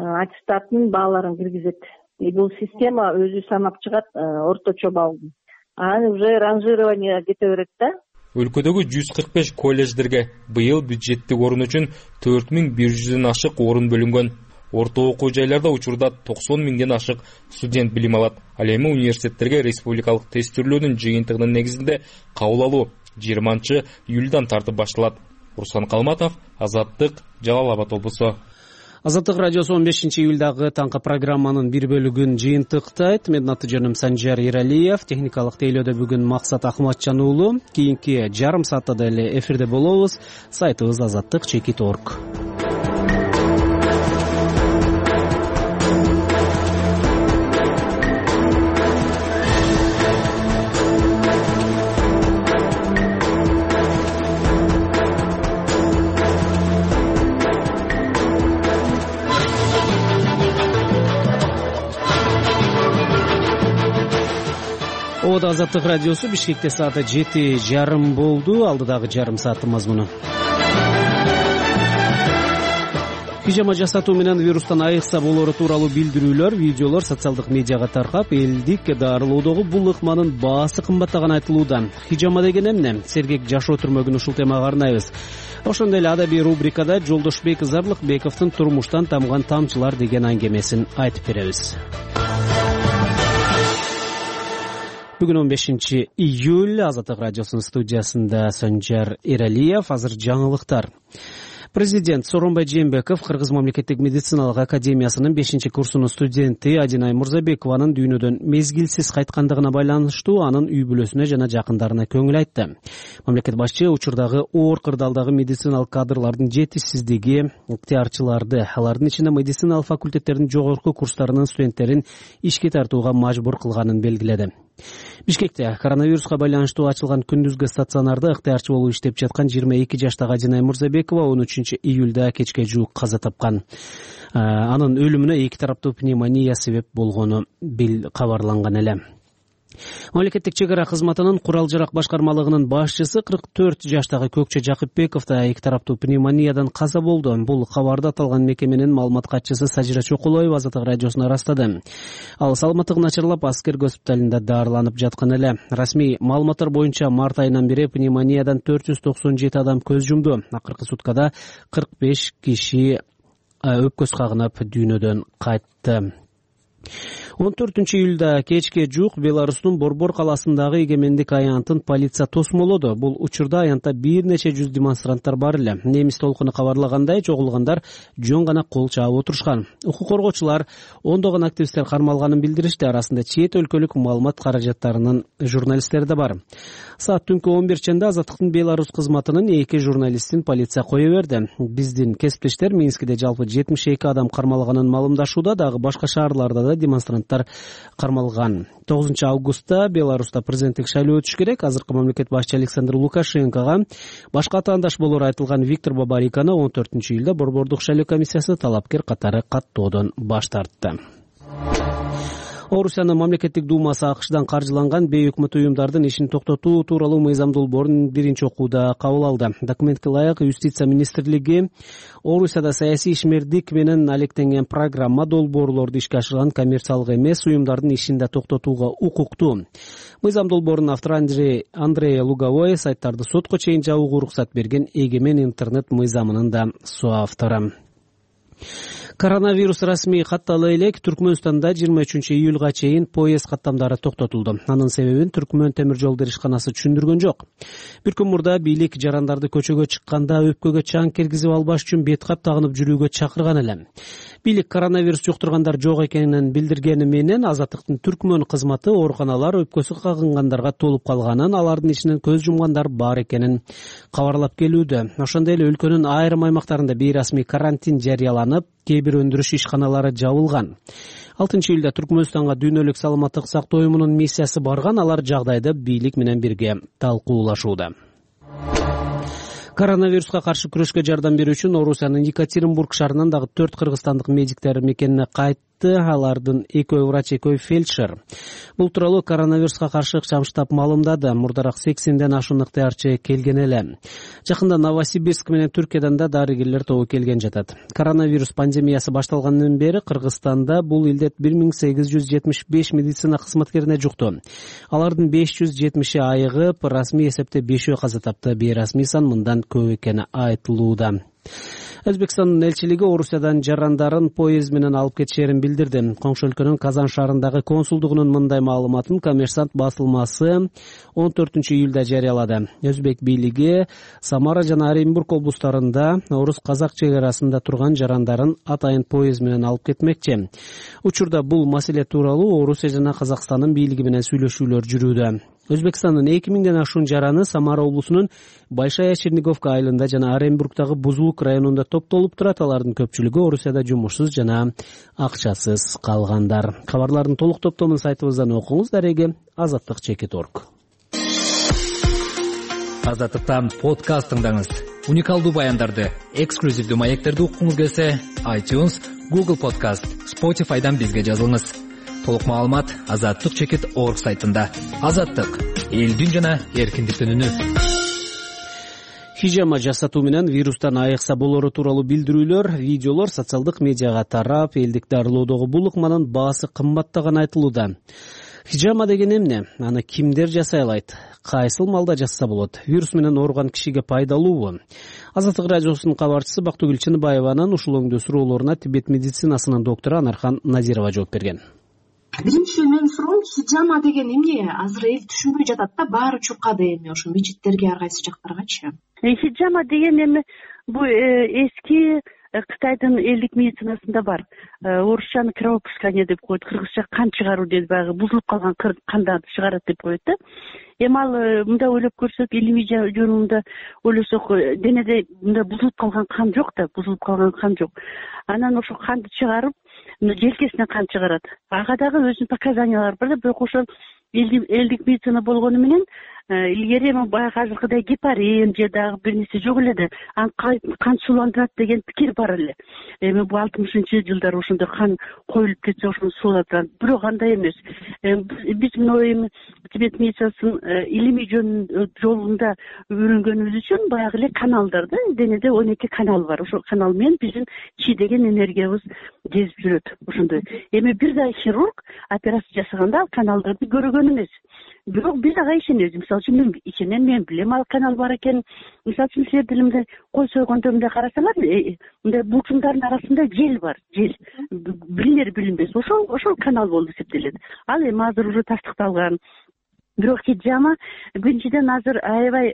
аттестаттын бааларын киргизет. Бул система өзү санап чыгат орточо баллды. анан уже ранжирование кете берет да. Өлкөдөгү жүз кырк беш колледждерге быйыл бюджеттик орун үчүн төрт миң бир жүздөн ашык орун бөлүнгөн. Орто окуу жайларда учурда токсон миңден ашык студент билим алат. Ал эми университеттерге республикалык тестирлөөнүн жыйынтыгынын негизинде кабыл алуу жыйырманчы июлдан тартып башталат. Руслан Калматов, Азаттык, Жалал Абад облусу. Азаттык радиосу он бешинчи июлдагы таңкы программанын бир бөлүгүн жыйынтыктайт. Менин аты жөнүм Санжар Иралиев. Техникалык тейлөөдө бүгүн Максат Акматжан уулу. Кийинки жарым саатта деле эфирде болобуз. Сайтыбыз азаттык чекит орг. Ода Азаттык радиосу Бишкекте сааты жети жарым болду. Алдыдагы жарым сааттын мазмуну. Пижама жасатуу менен вирустан айыкса болору тууралуу билдирүүлөр, видеолор социалдык медиага таркап, элдик дарылоодогу бул ыкманын баасы кымбаттаганы айтылууда. Хижама деген эмне? Сергек жашоо түрмөгүн ушул темага арнайбыз. Ошондой эле адабий рубрикада Жолдошбек Зарлыкбековдун турмуштан тамган тамчылар деген аңгемесин айтып беребиз. Бүгүн он бешинчи июль, Азаттык радиосунун студиясында Санжар Иралиев. Азыр жаңылыктар. Президент Сооронбай Жээнбеков Кыргыз мамлекеттик медициналык академиясынын бешинчи курсунун студенти Адинай Мурзабекованын дүйнөдөн мезгилсиз кайткандыгына байланыштуу анын үй бүлөсүнө жана жакындарына көңүл айтты. Мамлекет башчы учурдагы оор кырдаалдагы медициналык кадрлардын жетишсиздиги, ыктыярчыларды, алардын ичинде медициналык факультеттердин жогорку курстарынын студенттерин ишке тартууга мажбур кылганын белгиледи. Бишкекте коронавируска байланыштуу ачылган күндүзгү стационарда ыктыярчы болуп иштеп жаткан жыйырма эки жаштагы Адинай Мурзабекова он үчүнчү июлда кечке жуук каза тапкан. Анын өлүмүнө эки тараптуу пневмония себеп болгону кабарланган эле. Мамлекеттик чек ара кызматынын курал-жарак башкармалыгынын башчысы кырк төрт жаштагы Көкчө Жакыпбеков да эки тараптуу пневмониядан каза болду. Бул кабарда аталган мекеменин маалымат катчысы Сажира Чокулоева Азаттык радиосуна ырастады. Ал саламаттыгы начарлап аскер госпиталында даарыланып жаткан эле. Расмий маалыматтар боюнча март айынан бери пневмониядан төрт жүз токсон жети адам көз жумду. Акыркы суткада кырк беш киши өпкөс кагынып дүйнөдөн кайтты. он төртүнчү июлда кечке жуук Беларустун Борбор калаасындагы эгемендик аянтын полиция тосмолоду. Бул учурда аянтта бир нече жүз демонстранттар бар эле. Немис толкуну кабарлагандай, чогулгандар жөн гана кол чаап отурушкан. Укук коргоочулар, ондогон активисттер кармалганын билдиришти. Арасында чет өлкөлүк маалымат каражаттарынын журналисттери да бар. Саат түнкү он бир ченде Азаттыктын Беларусь кызматынын эки журналистин полиция кое берди. Биздин кесиптештер Минскиде жалпы жетимиш эки адам кармалганын маалымдашууда, дагы башка шаарларда да демонстранттар кармалган. тогузунчу августта Беларуста президенттик шайлоо өтүш керек. Азыркы мамлекет башчы Александр Лукашенкого башка атаандаш болору айтылган Виктор Бабариканы он төртүнчү июлда Борбордук шайлоо комиссиясы талапкер катары каттоодон баш тартты. Орусиянын мамлекеттик думасы АКШдан каржыланган бейөкмөт уюмдардын ишин токтотуу тууралуу мыйзам долбоорун биринчи окууда кабыл алды. Документке ылайык Юстиция министрлиги Орусияда саясий ишмердик менен алектенген программа долбоорлорду ишке ашырган коммерциялык эмес уюмдардын ишин да токтотууга укуктуу. Мыйзам долбоорунун автору Андрей Андрей Луговой сайттарды сотко чейин жабууга уруксат берген эгемен интернет мыйзамынын да соавтору. Коронавирус расмий каттала элек Түркмөнстанда жыйырма үчүнчү июлга чейин поезд каттамдары токтотулду. Анын себебин Түркмөн темир жол ишканасы түшүндүргөн жок. Бир күн мурда бийлик жарандарды көчөгө чыкканда өпкөгө чаң киргизип албаш үчүн бет кап тагынып жүрүүгө чакырган эле. Бийлик коронавирус жуктургандар жок экенин билдиргени менен Азаттыктын Түркмөн кызматы ооруканалар өпкөсү кагынгандарга толуп калганын, алардын ичинен көз жумгандар бар экенин кабарлап келүүдө. Ошондой эле өлкөнүн айрым аймактарында бейрасмий карантин жарыяланып, кээ бир өндүрүш ишканалары жабылган. алтынчы июлда Түркмөнстанга дүйнөлүк саламаттык сактоо уюмунун миссиясы барган, алар жагдайды бийлик менен бирге талкуулашууда. Коронавируска каршы күрөшкө жардам берүү үчүн Орусиянын Екатеринбург шаарынан дагы төрт кыргызстандык медиктер мекенине айтты. Алардын экөө врач, экөө фельдшер. Бул тууралуу коронавируска каршы ыкчам штаб маалымдады. Мурдараак сексенден ашуун ыктыярчы келген эле. Жакында Новосибирск менен Түркиядан да дарыгерлер тобу келген жатат. Коронавирус пандемиясы башталгандан бери Кыргызстанда бул илдет бир миң сегиз жүз жетимиш беш медицина кызматкерине жукту. Алардын беш жүз жетимиши айыгып, расмий эсепте бешөө каза тапты. Бейрасмий сан мындан көп экени айтылууда. Өзбекстандын элчилиги Орусиядан жарандарын поезд менен алып кетишерин билдирди. Коңшу өлкөнүн Казан шаарындагы консулдугунун мындай маалыматын Коммерсант басылмасы он төртүнчү июлда жарыялады. Өзбек бийлиги Самара жана Оренбург облустарында орус-казак чек арасында турган жарандарын атайын поезд менен алып кетмекчи. Учурда бул маселе тууралуу Орусия жана Казакстандын бийлиги менен сүйлөшүүлөр жүрүүдө. Өзбекстандын эки миңден ашуун жараны Самара облусунун Большая Черниговка айылында жана Оренбургдагы Бузулук районунда топтолуп турат. Алардын көпчүлүгү Орусияда жумушсуз жана акчасыз калгандар. Кабарлардын толук топтомун сайтыбыздан окуңуз. Дареги азаттык чекит точка орг. Азаттыктан подкаст тыңдаңыз. Уникалдуу баяндарды, эксклюзивдүү маектерди уккуңуз келсе, iTunes, Google Podcast, Spotify'дан бизге жазылыңыз. Толук маалымат азаттык чекит точка орг сайтында. Азаттык — элдин жана эркиндиктин үнү. Хижама жасатуу менен вирустан айыкса болору тууралуу билдирүүлөр, видеолор социалдык медиага тарап, элдик дарылоодогу бул ыкманын баасы кымбаттаганы айтылууда. Хижама деген эмне? Аны кимдер жасай алат? Кайсыл малда жасаса болот? Вирус менен ооруган кишиге пайдалуубу? Азаттык радиосунун кабарчысы Бактыгүл Чыныбаеванын ушул өңдүү суроолоруна Тибет медицинасынын доктору Анархан Назирова жооп берген. Биринчи менин суроом, хижама деген эмне? Азыр эл түшүнбөй жатат да, баары чуркады эми ошо мечиттерге, ар кайсы жактаргачы. Хижама деген эми бул эски Кытайдын элдик медицинасында бар. Орусчаны кровопускание деп коет, кыргызча кан чыгаруу дейт, баягы бузулуп калган канды чыгарат деп коет да. Эми ал мындай ойлоп көрсөк, илимий жөнүндө ойлосок, денеде мындай бузулуп калган кан жок да, бузулуп калган кан жок. Анан ошо канды чыгарып, желкесинен кан чыгарат. Ага дагы өзүнүн показаниялары бар да, бирок ошо элдик медицина болгону менен илгери эми баягы азыркыдай гепарин же дагы бир нерсе жок эле да, аны кан сууландырат деген пикир бар эле. Эми бул алтымышынчы жылдары ошондой кан коюлуп кетсе ошону сууландырат. Бирок андай эмес. Биз мына эми Тибет медицинасынын илимий жолунда үйрөнгөнүбүз үчүн баягы эле каналдар да, денеде он эки канал бар. Ошол канал менен биздин чи деген энергиябыз кезип жүрөт. Ошондой. Эми бир да хирург операция жасаганда каналдарды көргөн эмес. Бирок биз ага ишенебиз. Мисалы үчүн мен ишенем, мен билем ал канал бар экен. Мисалы үчүн силер деле кой сойгондо мындай карасаңар, мындай булчуңдардын арасында жел бар, жел. Билинер билинбес. Ошол ошол канал болуп эсептелет. Ал эми азыр уже тастыкталган. Бирок хижама биринчиден азыр аябай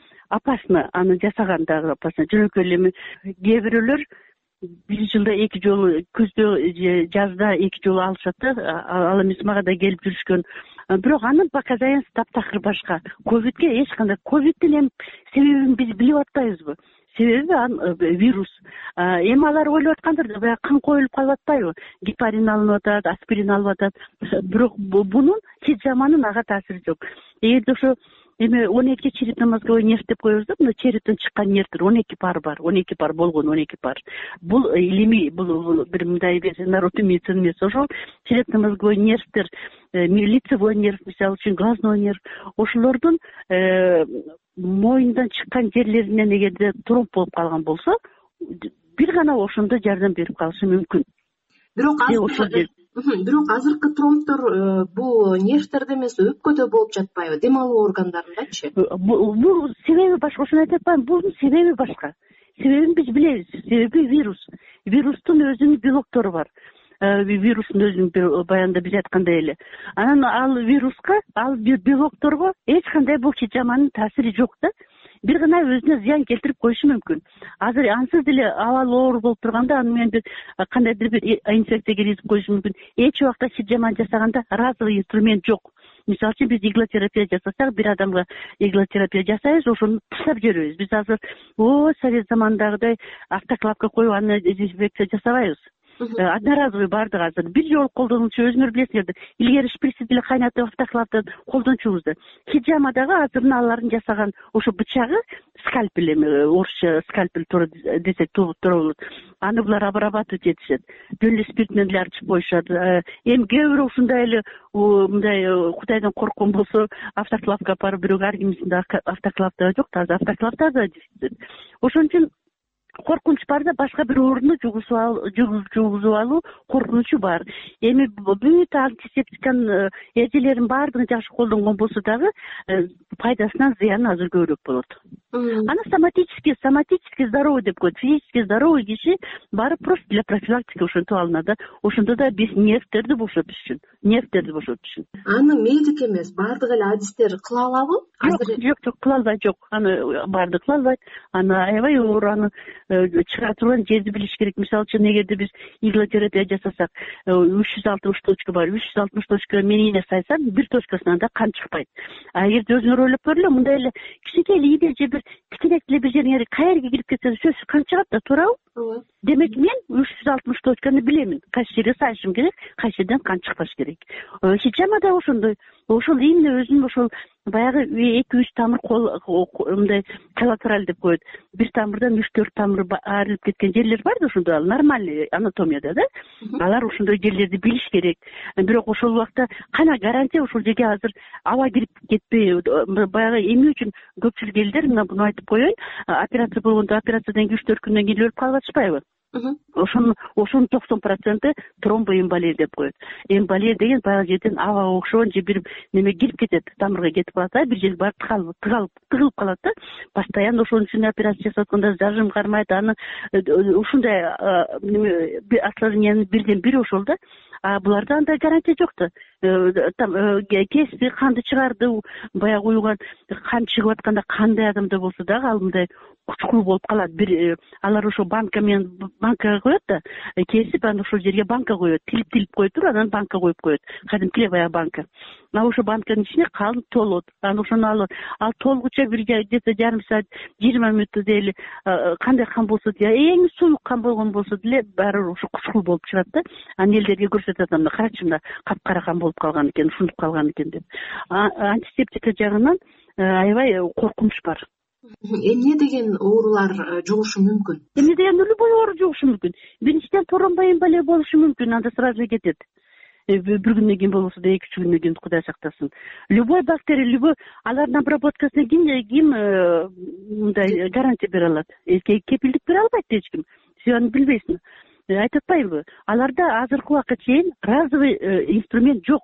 опасно, аны жасаган дагы опасно. Жөнөкөй эле кээ бирөөлөр бир жылда эки жолу, күздө жазда эки жолу алышат да, ал эмес мага да келип жүрүшкөн. Бирок анын показаниясы таптакыр башка. Ковидке эч кандай, ковидтин эми себебин биз билип атпайбызбы? Себеби ал вирус. Эми алар ойлоп аткандыр да, баягы кан коюлуп калып атпайбы? Гепарин алынып атат, аспирин алып атат. Бирок бунун хижаманын ага таасири жок. Эгерде ошо эми он эки черепно-мозговой нерв деп коебуз да, мына черептен чыккан нервдер он эки пар бар, он эки пар болгон, он эки пар. Бул илимий, бул бир мындай народный медицина эмес. Ошол черепно-мозговой нервдер, лицевой нерв, мисалы үчүн глазной нерв, ошолордун моюндан чыккан жерлеринен эгерде тромб болуп калган болсо, бир гана ошондо жардам берип калышы мүмкүн. Бирок азыр Бирок азыркы тромбдор бул нервдерде эмес, өпкөдө болуп жатпайбы? Дем алуу органдарындачы? Бул себеби башка, ошону айтып атпаймынбы? Бунун себеби башка. Себебин биз билебиз. Себеби вирус. Вирустун өзүнүн белоктору бар. Вирустун өзүнүн баягында биз айткандай эле. Анан ал вируска, ал белокторго эч кандай бул хижаманын таасири жок да. Бир гана өзүнө зыян келтирип коюшу мүмкүн. Азыр ансыз деле абал оор болуп турганда аны менен бир кандайдыр бир инфекция киргизип коюшу мүмкүн. Эч убакта хижаманы жасаганда разовый инструмент жок. Мисалы үчүн биз иглотерапия жасасак, бир адамга иглотерапия жасайбыз, ошону таштап жиберебиз. Биз азыр о совет заманындагыдай автоклавка коюп аны дезинфекция жасабайбыз. одноразовый бардыгы азыр бир жолу колдонуучу, өзүңөр билесиңер, илгери шприцти деле кайнатып автоклавда колдончубуз. Хиджама дагы азыр алардын жасаган ошо бычагы скальпель, эми орусча скальпель туура десек туура болот. Аны булар обрабатывать этишет. Жөн эле спирт менен эле арчып коюшат. Эми кээ бирөө ушундай эле мындай Кудайдан корккон болсо автоклавга барып, бирок ар кимисинде автоклавда жок, таза автоклавда да дешет. Ошон үчүн коркунуч бар да, башка бир орунду жугузуп алуу коркунучу бар. Эми бүт антисептиканын эжелерин баардыгын жакшы колдонгон болсо дагы пайдасынан зыяны азыр көбүрөөк болот. Аны соматический, соматически здоровый деп коет. Физически здоровый киши барып просто для профилактики ошентип алынат да. Ошондо да биз нервтерди бошотуш үчүн, нервтерди бошотуш үчүн. Аны медик эмес, баардык эле адистер кыла алабы? Жок, жок, жок, кыла албайт, жок. Аны баардыгы кыла албайт. Аны аябай оор, аны чыгара турган жерди билиш керек. Мисалы үчүн, эгерде биз иглотерапия жасасак, үч жүз алтымыш точка бар. үч жүз алтымыш точка мен ийне сайсам, бир точкасынан да кан чыкпайт. А эгерде өзүңөр ойлоп көрүлө, мындай эле кичинекей эле ийне же бир тикенек эле бир жериңер каерге кирип кетсе, сөзсүз кан чыгат да, туурабы? Демек мен үч жүз алтымыш точканы билемин. Кайсы жерге сайышым керек, кайсы жерден кан чыкпаш керек. Хиджама да ошондой. Ошол именно өзүнүн ошол баягы эки үч тамыр кол мындай коллатераль деп коет. Бир тамырдан үч төрт тамыр айрылып кеткен жерлер бар да, ошондой нормальный анатомияда да. Алар ошондой жерлерди билиш керек. Бирок ошол убакта кана гарантия ошол жерге азыр аба кирип кетпей, баягы эми үчүн көпчүлүк элдер мына буну айтып коеюн, операция болгондо операциядан кийин үч төрт күндөн кийин өлүп калып атышпайбы? Ошонун ошонун токсон проценти тромбоэмболия деп коет. Эмболия деген баягы жерден аба окшогон же бир неме кирип кетет, тамырга кетип калат, бир жерге барып тыгалып, тыгалып, тыгылып калат да. Постоянно ошон үчүн операция жасап атканда зажим кармайт, аны ушундай осложненияны бирден бири ошол да. А буларда андай гарантия жок да. Кести, канды чыгарды, баягы уюган кан чыгып атканда кандай адамда болсо дагы ал мындай кучкул болуп калат. Бир алар ошо банка менен банкага коет да, кесип анан ошол жерге банка коет, тилип-тилип коюп туруп, анан банка коюп коет. Кадимки эле баягы банка. А ошо банканын ичине кан толот. Анан ошону алып, ал толгуча бир где-то жарым саат, жыйырма мүнөттө деле кандай кан болсо деле, эң суюк кан болгон болсо деле баары ошо кучкул болуп чыгат да. Анан элдерге көрсөтөт, анда карачы мына капкара кан болуп калган экен, ушинтип калган экен деп. Антисептика жагынан аябай коркунуч бар. Эмне деген оорулар жугушу мүмкүн? Эмне деген любой оору жугушу мүмкүн. Биринчиден тромбоэмболия болушу мүмкүн, анда сразу кетет. Бир күндөн кийин болбосо да эки үч күндөн кийин, Кудай сактасын. Любой бактерия, любой алардын обработкасына ким ким мындай гарантия бере алат? Кепилдик бере албайт эч ким. Сен аны билбейсиң. Айтып атпайбы? Аларда азыркы убакка чейин разовый инструмент жок.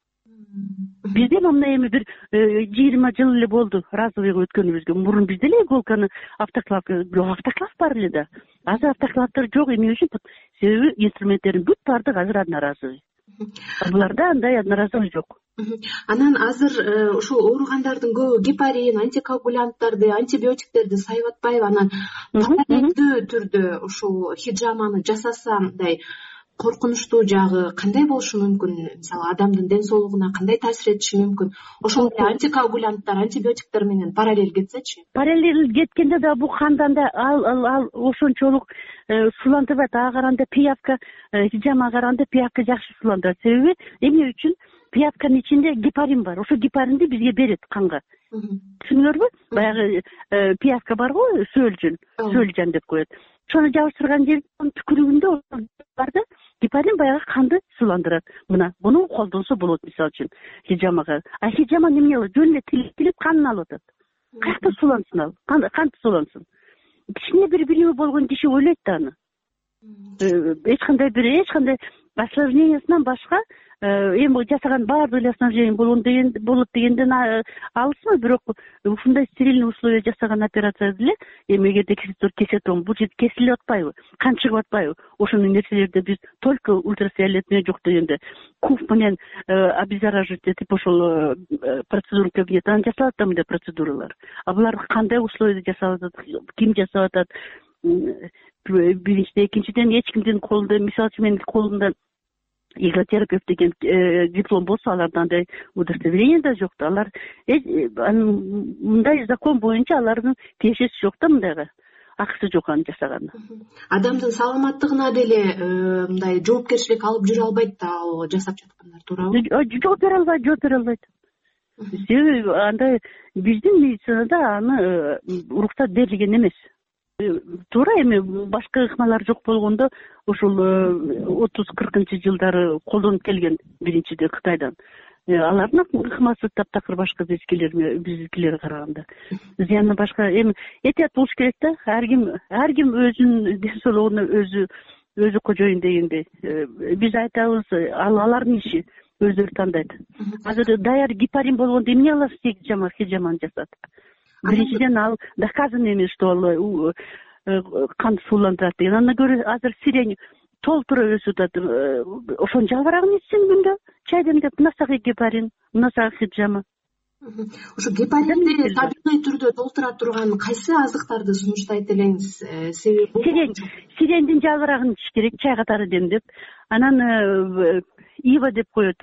Бизде мына эми бир жыйырма жыл эле болду разовыйга өткөнүбүзгө. Мурун бизде эле иголканы автоклав, автоклав бар эле да. Азыр автоклавдар жок, эмне үчүн? Себеби инструменттердин бүт баардыгы азыр одноразовый. Буларда андай одноразовый жок. Анан азыр ушул ооругандардын көбү гепарин, антикоагулянттарды, антибиотиктерди сайып атпайбы? Анан параллелдүү түрдө ушул хиджаманы жасаса, мындай коркунучтуу жагы кандай болушу мүмкүн? Мисалы, адамдын ден соолугуна кандай таасир этиши мүмкүн? Ошол антикоагулянттар, антибиотиктер менен параллель кетсечи? Параллель кеткенде да бул кандан да ал ал ошончолук суландырбайт. Ага караганда пиявка, хиджамага караганда пиявка жакшы суландырат. Себеби эмне үчүн? Пиявканын ичинде гепарин бар. Ошо гепаринди бизге берет канга. Түшүнүңөрбү? Баягы пиявка бар го, сөөлжүн, сөөлжан деп коет. Ошону жабыштырган жердин түкүрүгүндө бар да, гепарин баягы канды суландырат. Мына буну колдонсо болот, мисалы үчүн хиджамага. А хиджама эмне кылат? Жөн эле тилип канын алып атат. Каякта сулансын ал? Кантип сулансын? Кичине бир билими болгон киши ойлойт да аны. Эч кандай бир эч кандай осложнениясынан башка эми жасаган баардык эле осложнение болгон деген болот дегенден алысмы, бирок ушундай стерильный условия жасаган операция деле эми эгерде кесет оң, бул жерде кесилип атпайбы, кан чыгып атпайбы? Ошону нерселерди биз только ультрафиолет жок дегенде куф менен обеззараживать этип ошол процедура кабинетинен жасалат да, мындай процедуралар. А булар кандай условияда жасалып атат, ким жасап атат? Биринчиден, экинчиден эч кимдин колунда, мисалы үчүн менин колумда иглотерапевт деген диплом болсо, аларда андай удостоверение да жок да. Алар мындай закон боюнча алардын тиешеси жок да мындайга. акысы жок анын жасаганы. Адамдын саламаттыгына деле мындай жоопкерчилик алып жүрө албайт да ал жасап жаткандар, туурабы? Жооп бере албайт, жооп бере албайт. Себеби андай биздин медицинада аны уруксат берилген эмес. Туура, эми башка ыкмалар жок болгондо ушул отуз кыркынчы жылдары колдонуп келген биринчиде Кытайдан. Алардын ыкмасы таптакыр башка биздикилерге караганда. Зыяны башка. Эми этият болуш керек да. Ар ким ар ким өзүнүн ден соолугуна өзү өзү кожоюн дегендей. Биз айтабыз, ал алардын иши, өздөрү тандайт. Азыр даяр гепарин болгондо эмне аласыз хижама хижаманы жасат. Биринчиден ал доказано эмес, что ал канды сууландырат деген. Андан көрө азыр сирень толтура өсүп атат. Ошонун жалбырагын ичсин күндө, чай демдеп, мынасагы гепарин, мынасагы хижама. Ошо гепаринди табигый түрдө толтура турган кайсы азыктарды сунуштайт элеңиз? Себеби сирень, сирендин жалбырагын ичиш керек, чай катары демдеп. Анан ива деп коет,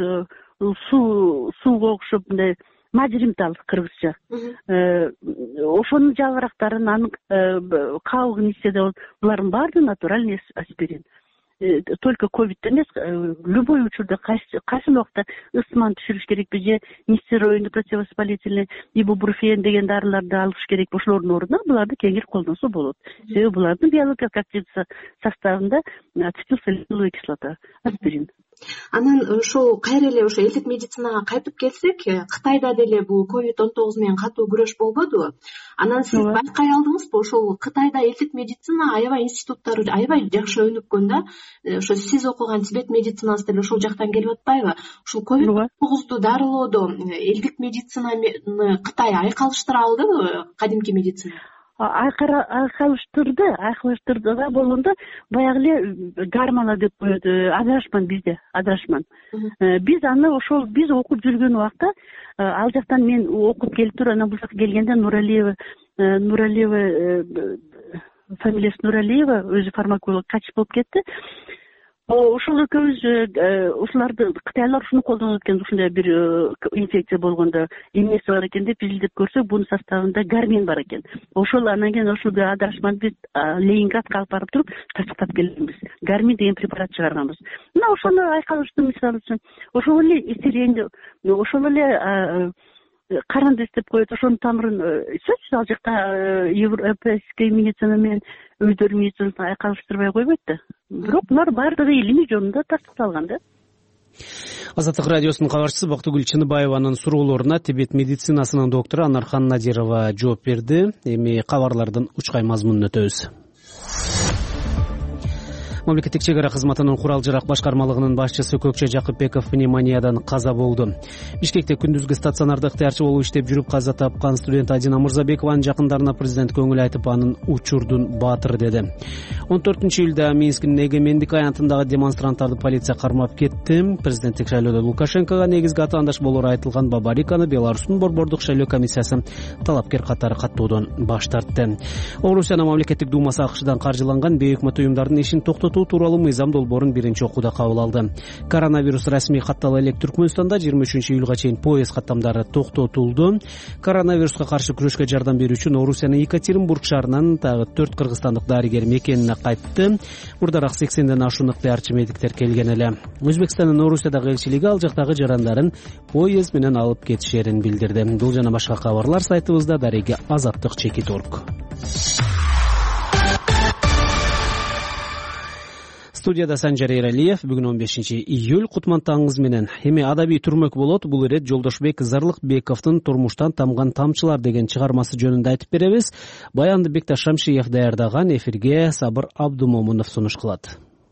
суу сууга окшоп мындай мажримтал кыргызча. Ошонун жалбырактарын, анын кабыгын ичсе да булардын баары натуральный аспирин. Только ковидте эмес, любой учурда кайсы убакта ысман түшүрүш керекпи же нестероидный противовоспалительный ибупрофен деген дарыларды алыш керек. Ошолордун ордуна буларды кеңир колдонсо болот. Себеби булардын биологиялык актив составында ацетилсалициловая кислота, аспирин. Анан ошол кайра эле ошо элдик медицинага кайтып келсек, Кытайда деле бул ковид он тогуз менен катуу күрөш болбодубу? Анан сиз байкай алдыңызбы, ошол Кытайда элдик медицина аябай институттары аябай жакшы өнүккөн да? Ошо сиз окуган Тибет медицинасы деле ошол жактан келип атпайбы? Ошол ковид он тогузду дарылоодо элдик медицинаны Кытай айкалыштыра алдыбы, кадимки медицина? Айкалыштырды, айкалыштырдыга болгондо баягы эле гармала деп коет, адрашман бизде, адрашман. Биз аны ошол биз окуп жүргөн убакта, ал жактан мен окуп келип туруп, анан бул жакка келгенде Нуралиева, Нуралиева фамилиясы Нуралиева, өзү фармаколог качып болуп кетти. Ошол экөөбүз ушуларды кытайлар ушуну колдонот экен, ушундай бир инфекция болгондо эмнеси бар экен деп изилдеп көрсөк, бунун составында гармин бар экен. Ошол анан кийин ошол адрашманды биз Ленинградка алып барып туруп тастап келгенбиз. Гармин деген препарат чыгарганбыз. Мына ошону айкалыштым мисалы үчүн. Ошол эле сирень, ошол эле карандес деп коет, ошонун тамырын сөзсүз ал жакта европейский медицина менен өздөрү медицинасын айкалыштырбай койбойт да. Бирок булар баардыгы илимий жөнүндө тастыкталган да. Азаттык радиосунун кабарчысы Бактыгүл Чыныбаеванын суроолоруна Тибет медицинасынын доктору Анархан Надирова жооп берди. Эми кабарлардын учкай мазмунун өтөбүз. Мамлекеттик чек ара кызматынын курал жарак башкармалыгынын башчысы Көкчө Жакыпбеков пневмониядан каза болду. Бишкекте күндүзгү стационарда ыктыярчы болуп иштеп жүрүп каза тапкан студент Адина Мурзабекованын жакындарына президент көңүл айтып, анын учурдун баатыры деди. он төртүнчү июлда Минскинин эгемендик аянтындагы демонстранттарды полиция кармап кетти. Президенттик шайлоодо Лукашенкого негизги атаандаш болору айтылган Бабариканы Беларустун борбордук шайлоо комиссиясы талапкер катары каттоодон баш тартты. Орусиянын мамлекеттик думасы АКШдан каржыланган бейөкмөт уюмдардын ишин токтотуу тууралуу мыйзам долбоорун биринчи окууда кабыл алды. Коронавирус расмий каттала элек Түркмөнстанда жыйырма үчүнчү июлга чейин поезд каттамдары токтотулду. Коронавируска каршы күрөшкө жардам берүү үчүн Орусиянын Екатеринбург шаарынан дагы төрт кыргызстандык дарыгер мекенине кайтты. Мурдараак сексенден ашуун ыктыярчы медиктер келген эле. Өзбекстандын Орусиядагы элчилиги ал жактагы жарандарын поезд менен алып кетишерин билдирди. Бул жана башка кабарлар сайтыбызда. Дареги Азаттык чекит орг. Студияда Санжар Эралиев. Бүгүн он бешинчи июль, кутмантаңыз менен. Эми адабий түрмөк болот. Бул ирет Жолдошбек Зарлыкбековдун Турмуштан тамган тамчылар деген чыгармасы жөнүндө айтып беребиз. Баянды Бекташ Шамшиев даярдаган, эфирге Сабыр Абдумомунов сунуш кылат.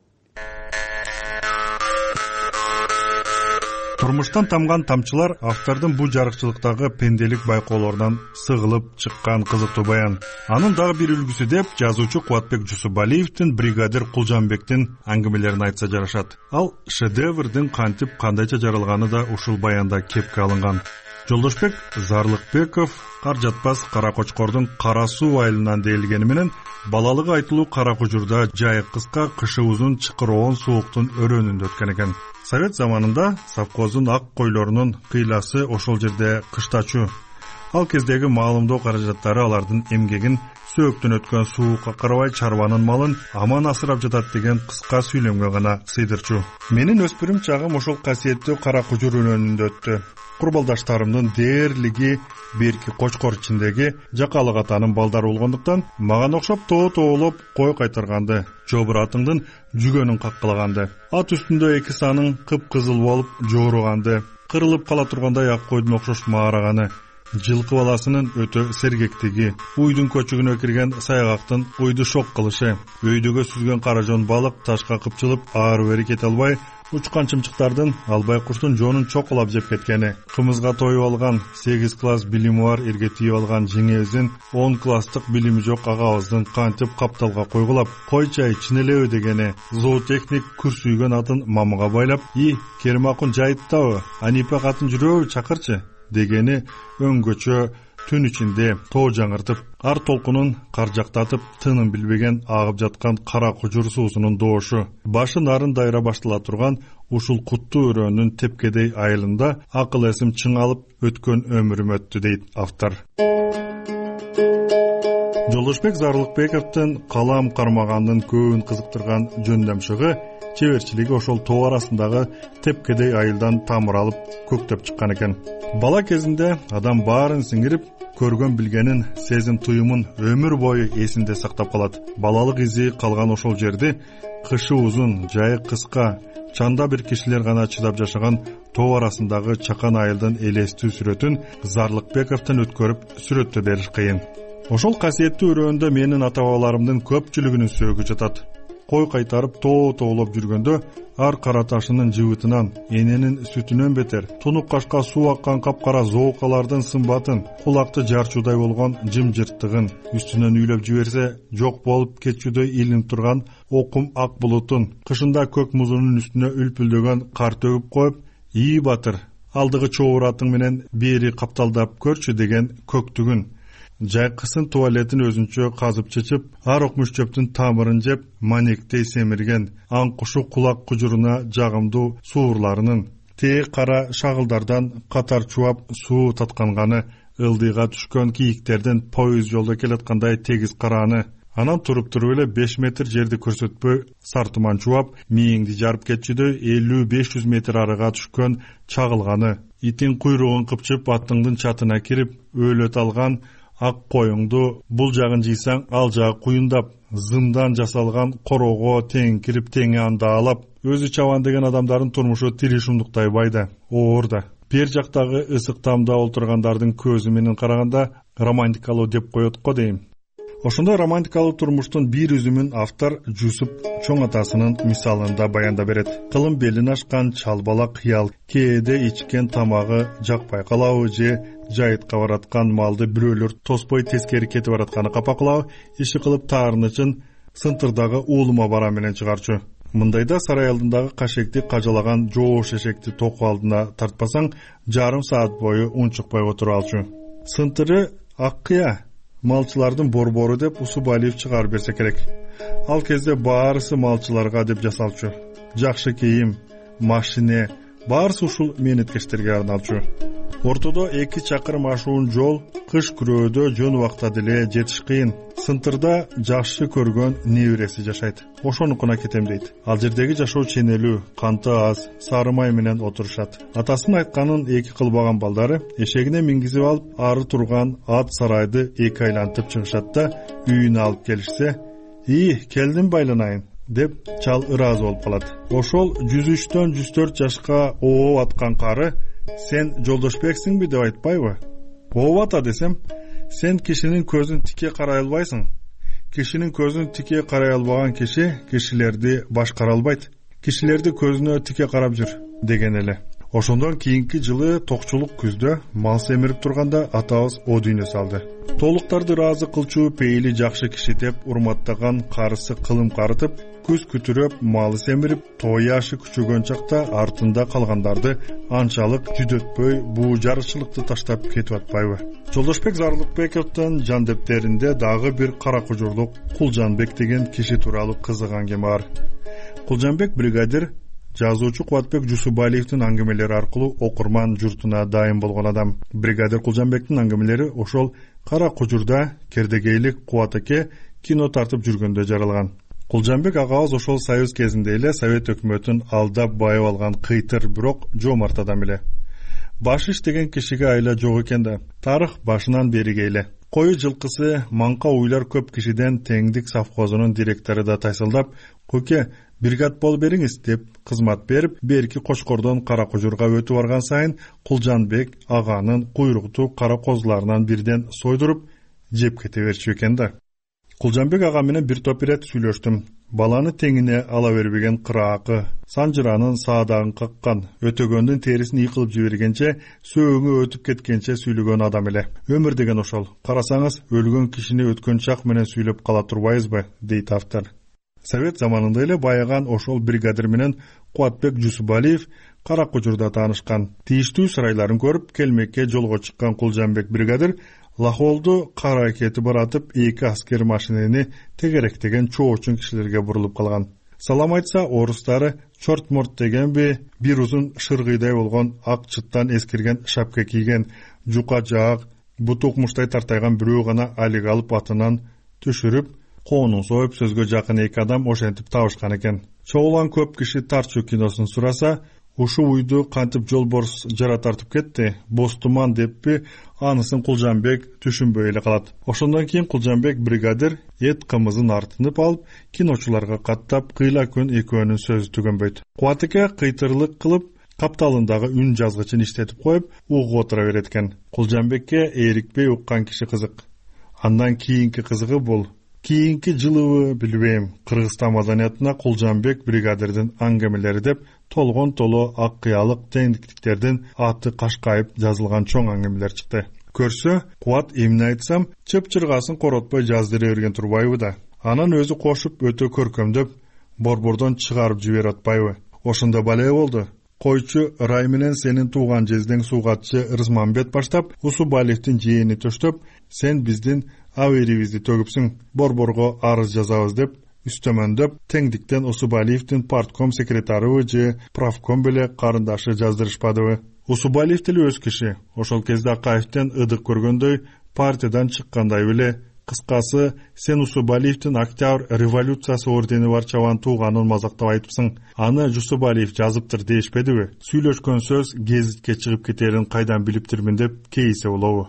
Турмуштан тамган тамчылар автордун бул жарыкчылыктагы пенделик байкоолорунан сыгылып чыккан кызыктуу баян. Анын дагы бир үлгүсү деп жазуучу Кубатбек Жусубалиевдин бригадир Кулжанбектин аңгимелерин айтса жарашат. Ал шедеврдин кантип кандайча жаралганы да ушул баянда кепке алынган. Жолдошбек Зарлыкбеков кар жатпас кара кочкордун кара суу айылынан делгени менен балалыгы айтылуу кара кужурда жайы кыска, кышы узун, чыкыроон сууктун өрөөнүндө өткөн экен. Совет заманында совхоздун ак койлорунун кыйласы ошол жерде кыштачу. Ал кездеги маалымдоо каражаттары алардын эмгегин сөөктөн өткөн суукка карабай чарбанын малын аман асырап жатат деген кыска сүйлөмгө гана сыйдырчу. Менин өспүрүм чагым ошол касиеттүү кара кужур өнөнүндө өттү. Курбалдаштарымдын дээрлиги берки Кочкор ичиндеги жакалык атанын балдары болгондуктан мага окшоп тоо тоолоп кой кайтарганды, жобуратыңдын жүгөнүн каккылаганды, ат үстүндө эки саның кыпкызыл болуп жооруганды, кырылып кала тургандай ак койдун окшош маараганы, жылкы баласынын өтө сергектиги, уйдун көчүгүнө кирген саягактын уйду шок кылышы, өйдөгө сүзгөн каражон балык ташка кыпчылып ары бери кете албай, учкан чымчыктардын албай куштун жонун чокулап жеп кеткени, кымызга тоюп алган сегиз класс билими бар эрге тийип алган жеңебиздин он класстык билими жок агабыздын кантип капталга койгулап койчай чынелеби дегени, зоотехник күрсүйгөн атын мамыга байлап, «И, Керимакун жайыттабы? Анипа катын жүрөбү, чакырчы» дегени өңгөчө түн ичинде тоо жаңыртып, ар толкунун каржактатып, тынын билбеген агып жаткан кара кужур суусунун доошу, башы нарын дайра баштала турган ушул куттуу өрөөнүн тепкедей айылында акыл эсим чыңалып өткөн өмүрүм өттү дейт автор. Жолдошбек Зарлыкбековдун калам кармагандын көбүн кызыктырган жөндөмшүгү чеберчилиги ошол тоо арасындагы тепкедей айылдан тамыр алып көктөп чыккан экен. Бала кезинде адам баарын сиңирип, көргөн билгенин, сезим туюмун өмүр бою эсинде сактап калат. Балалык изи калган ошол жерди кышы узун, жайы кыска, чанда бир кишилер гана чыдап жашаган тоо арасындагы чакан айылдын элестүү сүрөтүн Зарлыкбековдон өткөрүп сүрөттө бериш кыйын. Ошол касиеттүү өрөөндө менин ата бабаларымдын көпчүлүгүнүн сөөгү жатат. Кой кайтарып тоо тоолоп жүргөндө ар кара ташынын жыбытынан, эненин сүтүнөн бетер, тунук кашка суу аккан капкара зоокалардын сымбатын, кулакты жарчуудай болгон жымжырттыгын, үстүнөн үйлөп жиберсе жок болуп кетчүдөй илинип турган окум ак булутун, кышында көк музунун үстүнө үлпүлдөгөн кар төгүп коюп, «ии батыр, алдыгы чоуратың менен бери капталдап көрчү» деген көктүгүн, жайкысын туалетин өзүнчө казып чычып, ар окмуш чөптүн тамырын жеп, манектей семирген, аңкушу кулак кужуруна жагымдуу суурларынын, тээ кара шагылдардан катар чубап суу татканганы, ылдыйга түшкөн кийиктердин поезд жолдо келаткандай тегиз карааны, анан туруп туруп эле беш метр жерди көрсөтпөй сар туман чубап, мээңди жарып кетчүдөй элүү беш жүз метр арыга түшкөн чагылганы, итин куйругун кыпчып аттыңдын чатына кирип, өлөт алган ак коюңду бул жагын жыйсаң ал жагы куюндап, зымдан жасалган короого тең кирип тең андаалап, өзү чабан деген адамдардын турмушу тиришундуктай байда, оор да. Бер жактагы ысык тамда олтургандардын көзү менен караганда романтикалуу деп коет го дейм. Ошондой романтикалуу турмуштун бир үзүмүн автор Жусуп чоң атасынын мисалында баянда берет. Кылым белин ашкан чалбала кыял, кээде ичкен тамагы жакпай калабы же жайытка бараткан малды бирөөлөр тоспой тескери кетип баратканы капакылабы, иши кылып таарынычын сынтырдагы уулума бара менен чыгарчу. Мындайда сарай алдындагы кашекти кажалаган жоош эшекти току алдына тартпасаң, жарым саат бою унчукпай отуруп алчу. Сынтыры аккыя малчылардын борбору деп Усубалиев чыгарып берсе керек. Ал кезде баарысы малчыларга деп жасалчу. Жакшы кийим, машине, баарысы ушул мээнеткечтерге арналчу. Ортодо эки чакырым ашуун жол, кыш күрөөдө жөн убакта деле жетиш кыйын. Сынтырда жакшы көргөн небереси жашайт. Ошонукуна кетем дейт. Ал жердеги жашоо ченелүү, канты аз, сары май менен отурушат. Атасынын айтканын эки кылбаган балдары эшегине мингизип алып, ары турган ат сарайды эки айлантып чыгышат да, үйүнө алып келишсе, «И, келдим байланайын» деп чал ыраазы болуп калат. Ошол жүз үчтөн жүз төрт жашка ооп аткан кары «Сен Жолдошбексиңби?» деп айтпайбы? Ооп ата десем, сен кишинин көзүн тике карай албайсың. Кишинин көзүн тике карай албаган киши кишилерди башкара албайт. Кишилерди көзүнө тике карап жүр деген эле. Ошондон кийинки жылы токчулук күздө мал семирип турганда атабыз о дүйнө салды. Толуктарды ыраазы кылчу пейили жакшы киши деп урматтаган карысы кылым карытып, күз күтүрөп малы семирип, той ашы күчөгөн чакта артында калгандарды анчалык жүдөтпөй буу жарычылыкты таштап кетип атпайбы? Жолдошбек Зарлыкбековдун жандептеринде дагы бир кара кужурлук Кулжанбек деген киши тууралуу кызык аңгеме бар. Кулжанбек бригадир жазуучу Кубатбек Жусубалиевдин аңгемелери аркылуу окурман журтуна дайым болгон адам. Бригадир Кулжанбектин аңгемелери ошол Кара Кужурда кердегейлик Кубатеке кино тартып жүргөндө жаралган. Кулжанбек агабыз ошол союз кезинде эле Совет өкмөтүн алдап байып алган кыйтыр, бирок жоомарт адам эле. Башиш деген кишиге айла жок экен да. Тарых башынан бериге эле. Кою жылкысы Манка уйлар көп кишиден теңдик совхозунун директору да тайсылдап, "Көке, бригад болуп бериңиз" деп кызмат берип, берки Кочкордон Кара Кужурга өтүп барган сайын Кулжанбек аганын куйруктуу кара козуларынан бирден сойдуруп жеп кете берчү экен да. Кулжанбек ага менен бир топ ирет сүйлөштүм. Баланы теңине ала бербеген кыраакы, санжыранын саадагын каккан, өтөгөндүн терисин ийкылып жибергенче, сөөңү өтүп кеткенче сүйлөгөн адам эле. Өмүр деген ошол. Карасаңыз, өлгөн кишини өткөн чак менен сүйлөп кала турбайбызбы, дейт автор. Совет заманында эле байыган ошол бригадир менен Кубатбек Жусубалиев Кара Кужурда таанышкан. Тийиштүү сырайларын көрүп, келмекке жолго чыккан Кулжанбек бригадир Лахолду кара кетип баратып, эки аскер машинени тегеректеген чоочун кишилерге бурулуп калган. Салам айтса, орустары чортморт дегенби, бир узун шыргыйдай болгон ак чыттан эскирген шапка кийген, жука жаак, буту укмуштай тартайган бирөө гана алиг алып атынан түшүрүп, коонун союп сөзгө жакын эки адам ошентип табышкан экен. Чогулган көп киши Тарчу киносун сураса, ушу уйду кантип жолборс жара тартып кетти, бостуман деппи, анысын Кулжанбек түшүнбөй эле калат. Ошондон кийин Кулжанбек бригадир эт кымызын артынып алып, киночуларга каттап, кыйла күн экөөнүн сөзү түгөнбөйт. Кубатеке кыйтырлык кылып, капталындагы үн жазгычын иштетип коюп, угуп отура берет экен. Кулжанбекке ээрикпей уккан киши кызык. Андан кийинки кызыгы бул. Кийинки жылыбы билбейм, Кыргызстан маданиятына Кулжанбек бригадирдин аңгемелери деп толгон толо ак кыялык теңдиктиктердин аты кашкайып жазылган чоң аңгемелер чыкты. Көрсө, Кубат эмне айтсам, чып-чыргасын коротпой жаздыра берген турбайбы да. Анан өзү кошуп өтө көркөмдөп, борбордон чыгарып жиберип атпайбы. Ошондо бале болду. Койчу Рай менен сенин тууган жездең суугатчы Рысманбет баштап, Усубалиевдин жээни төштөп, сен биздин аверибизди төгүпсүң, борборго арыз жазабыз деп, үстөмөндөп, теңдиктен Усубалиевдин партком секретарыбы же правком беле карындашы жаздырышпадыбы. Усубалиев деле өз киши, ошол кезде Акаевден ыдык көргөндөй, партиядан чыккандай беле. Кыскасы, сен Усубалиевдин Октябрь революциясы ордени бар чабан тууганын мазактап айтыпсың. Аны Жусубалиев жазыптыр дейишпедиби? Сүйлөшкөн сөз гезитке чыгып кетерин кайдан билиптирмин деп кейисе болобу?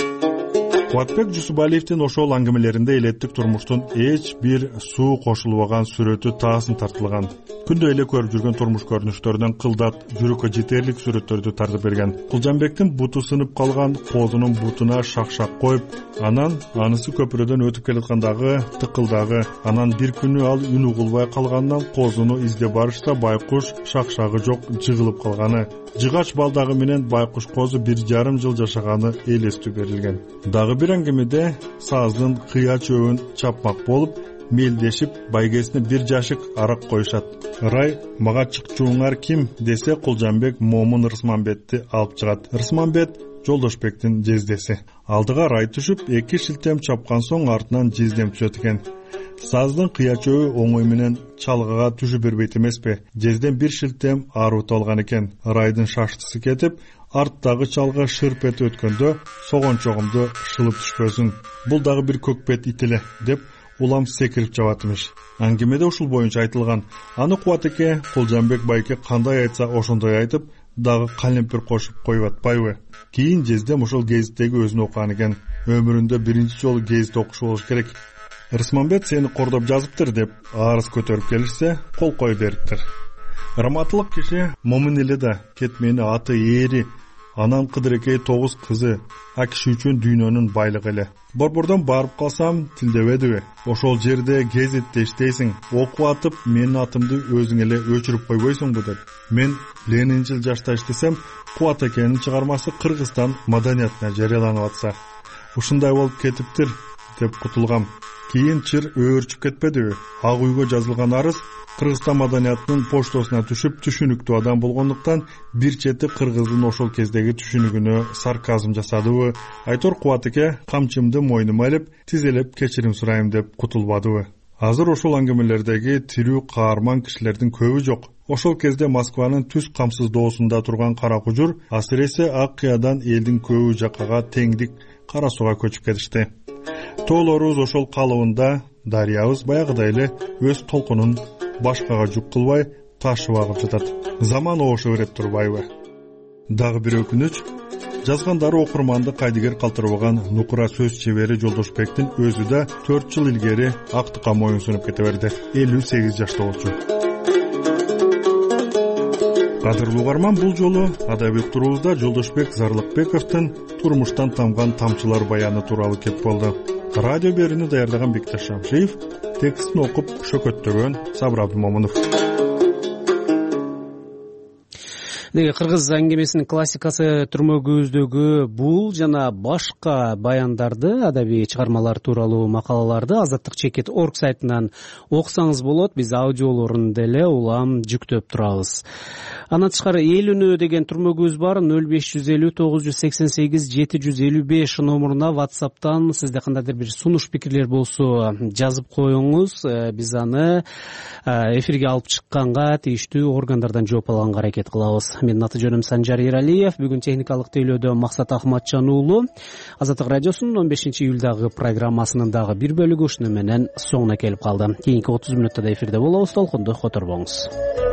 Кубатбек Жусубалиевдин ошол аңгемелеринде элеттик турмуштун эч бир суу кошулбаган сүрөтү таасын тартылган. Күндө эле көрүп жүргөн турмуш көрүнүштөрүнөн кылдат, жүрөккө жетерлик сүрөттөрдү тартып берген. Кулжанбектин буту сынып калган, коозунун бутуна шак-шак коюп, анан анысы көпүрөдөн өтүп келаткандагы тыкылдагы, анан бир күнү ал үн угулбай калганынан коозуну издеп барышта байкуш шак-шагы жок жыгылып калганы, жыгач балдагы менен байкуш коозу бир жарым жыл жашаганы элестүү берилген. Дагы бир аңгемеде саздын кыя чөбүн чапмак болуп, мелдешип, байгесине бир жашык арак коюшат. Рай, мага чыкчууңар ким десе, Кулжанбек Момун Рысманбетти алып чыгат. Рысманбет Жолдошбектин жездеси. Алдыга Рай түшүп, эки шилтем чапкан соң артынан жездем түшөт экен. Саздын кыя чөбү оңой менен чалгага түшүп бербейт эмеспи? Жездем бир шилтем арут алган экен. Райдын шаштысы кетип, арттагы чалга шырп этип өткөндө согончогумду шылып түшпөсүн. Бул дагы бир көкпет ит эле деп улам секирип жабат эмиш. Аңгемеде ушул боюнча айтылган. Аны Кубатеке Кулжанбек байке кандай айтса ошондой айтып, дагы калемпир кошуп коюп атпайбы? Кийин жездем ошол гезиттеги өзүн окуган экен. Өмүрүндө биринчи жолу гезит окушу болуш керек. Рысманбет сени кордоп жазыптыр деп арыз көтөрүп келишсе, кол коюп бериптир. Раматылык киши момун эле да, кетмени аты эри, анан Кыдырекей тогуз кызы, а киши үчүн дүйнөнүн байлыгы эле. Борбордон барып калсам тилдебедиби? Ошол жерде гезитте иштейсиң, окуп атып, менин атымды өзүң эле өчүрүп койбойсуңбу деп. Мен Ленинчил жашта иштесем, Кубатекенин чыгармасы Кыргызстан маданиятына жарыяланып атса, ушундай болуп кетиптир деп кутулгам. Кийин чыр өөрчүп кетпедиби? Ак үйгө жазылган арыз Кыргызстан маданиятынын поштосуна түшүп, түшүнүктүү адам болгондуктан бир чети кыргыздын ошол кездеги түшүнүгүнө сарказм жасадыбы? Айтор Кубатеке камчымды мойнума алып, тизелеп кечирим сурайм деп кутулбадыбы? азыр ошол аңгемелердеги тирүү каарман кишилердин көбү жок. Ошол кезде Москванын түз камсыздоосунда турган кара кужур асыресе ак кыядан элдин көбү жаккага теңдик кара сууга көчүп кетишти. Тоолорубуз ошол калыбында, дарыябыз баягыдай эле өз толкунун башкага жүк кылбай ташып агып жатат. Заман ошо берет турбайбы? Дагы бир өкүнүч, жазгандары окурманды кайдыгер калтырбаган нукура сөз чебери Жолдошбектин өзү да төрт жыл илгери актыкка моюн сунуп кете берди. элүү сегиз жашта болчу. Кадырлуу угарман, бул жолу адабий уктуруубузда Жолдошбек Зарлыкбековдун турмуштан тамган тамчылар баяны тууралуу кеп болду. Радио берүүнү даярдаган Бекташ Шамшиев, текстин окуп шөкөттөгөн Сабыр Абдымомунов. Деги кыргыз аңгемесинин классикасы түрмө көздөгү бул жана башка баяндарды, адабий чыгармалар тууралуу макалаларды Азаттык чекит точка орг сайтынан окусаңыз болот. Биз аудиолорун деле улам жүктөп турабыз. Андан тышкары эл үнү деген түрмө көз бар. нөл беш жүз элүү тогуз жүз сексен сегиз жети жүз элүү беш номуруна WhatsApp'тан сизде кандайдыр бир сунуш пикирлер болсо жазып коюңуз. Биз аны эфирге алып чыкканга тийиштүү органдардан жооп алганга аракет кылабыз. Мен аты жөнүм Санжар Эралиев. Бүгүн техникалык тейлөөдө Максат Ахматжан уулу. Азаттык радиосунун он бешинчи июлдагы программасынын дагы бир бөлүгү ушуну менен соңуна келип калды. Кийинки отуз мүнөттө да эфирде болобуз. Толкунду которбоңуз.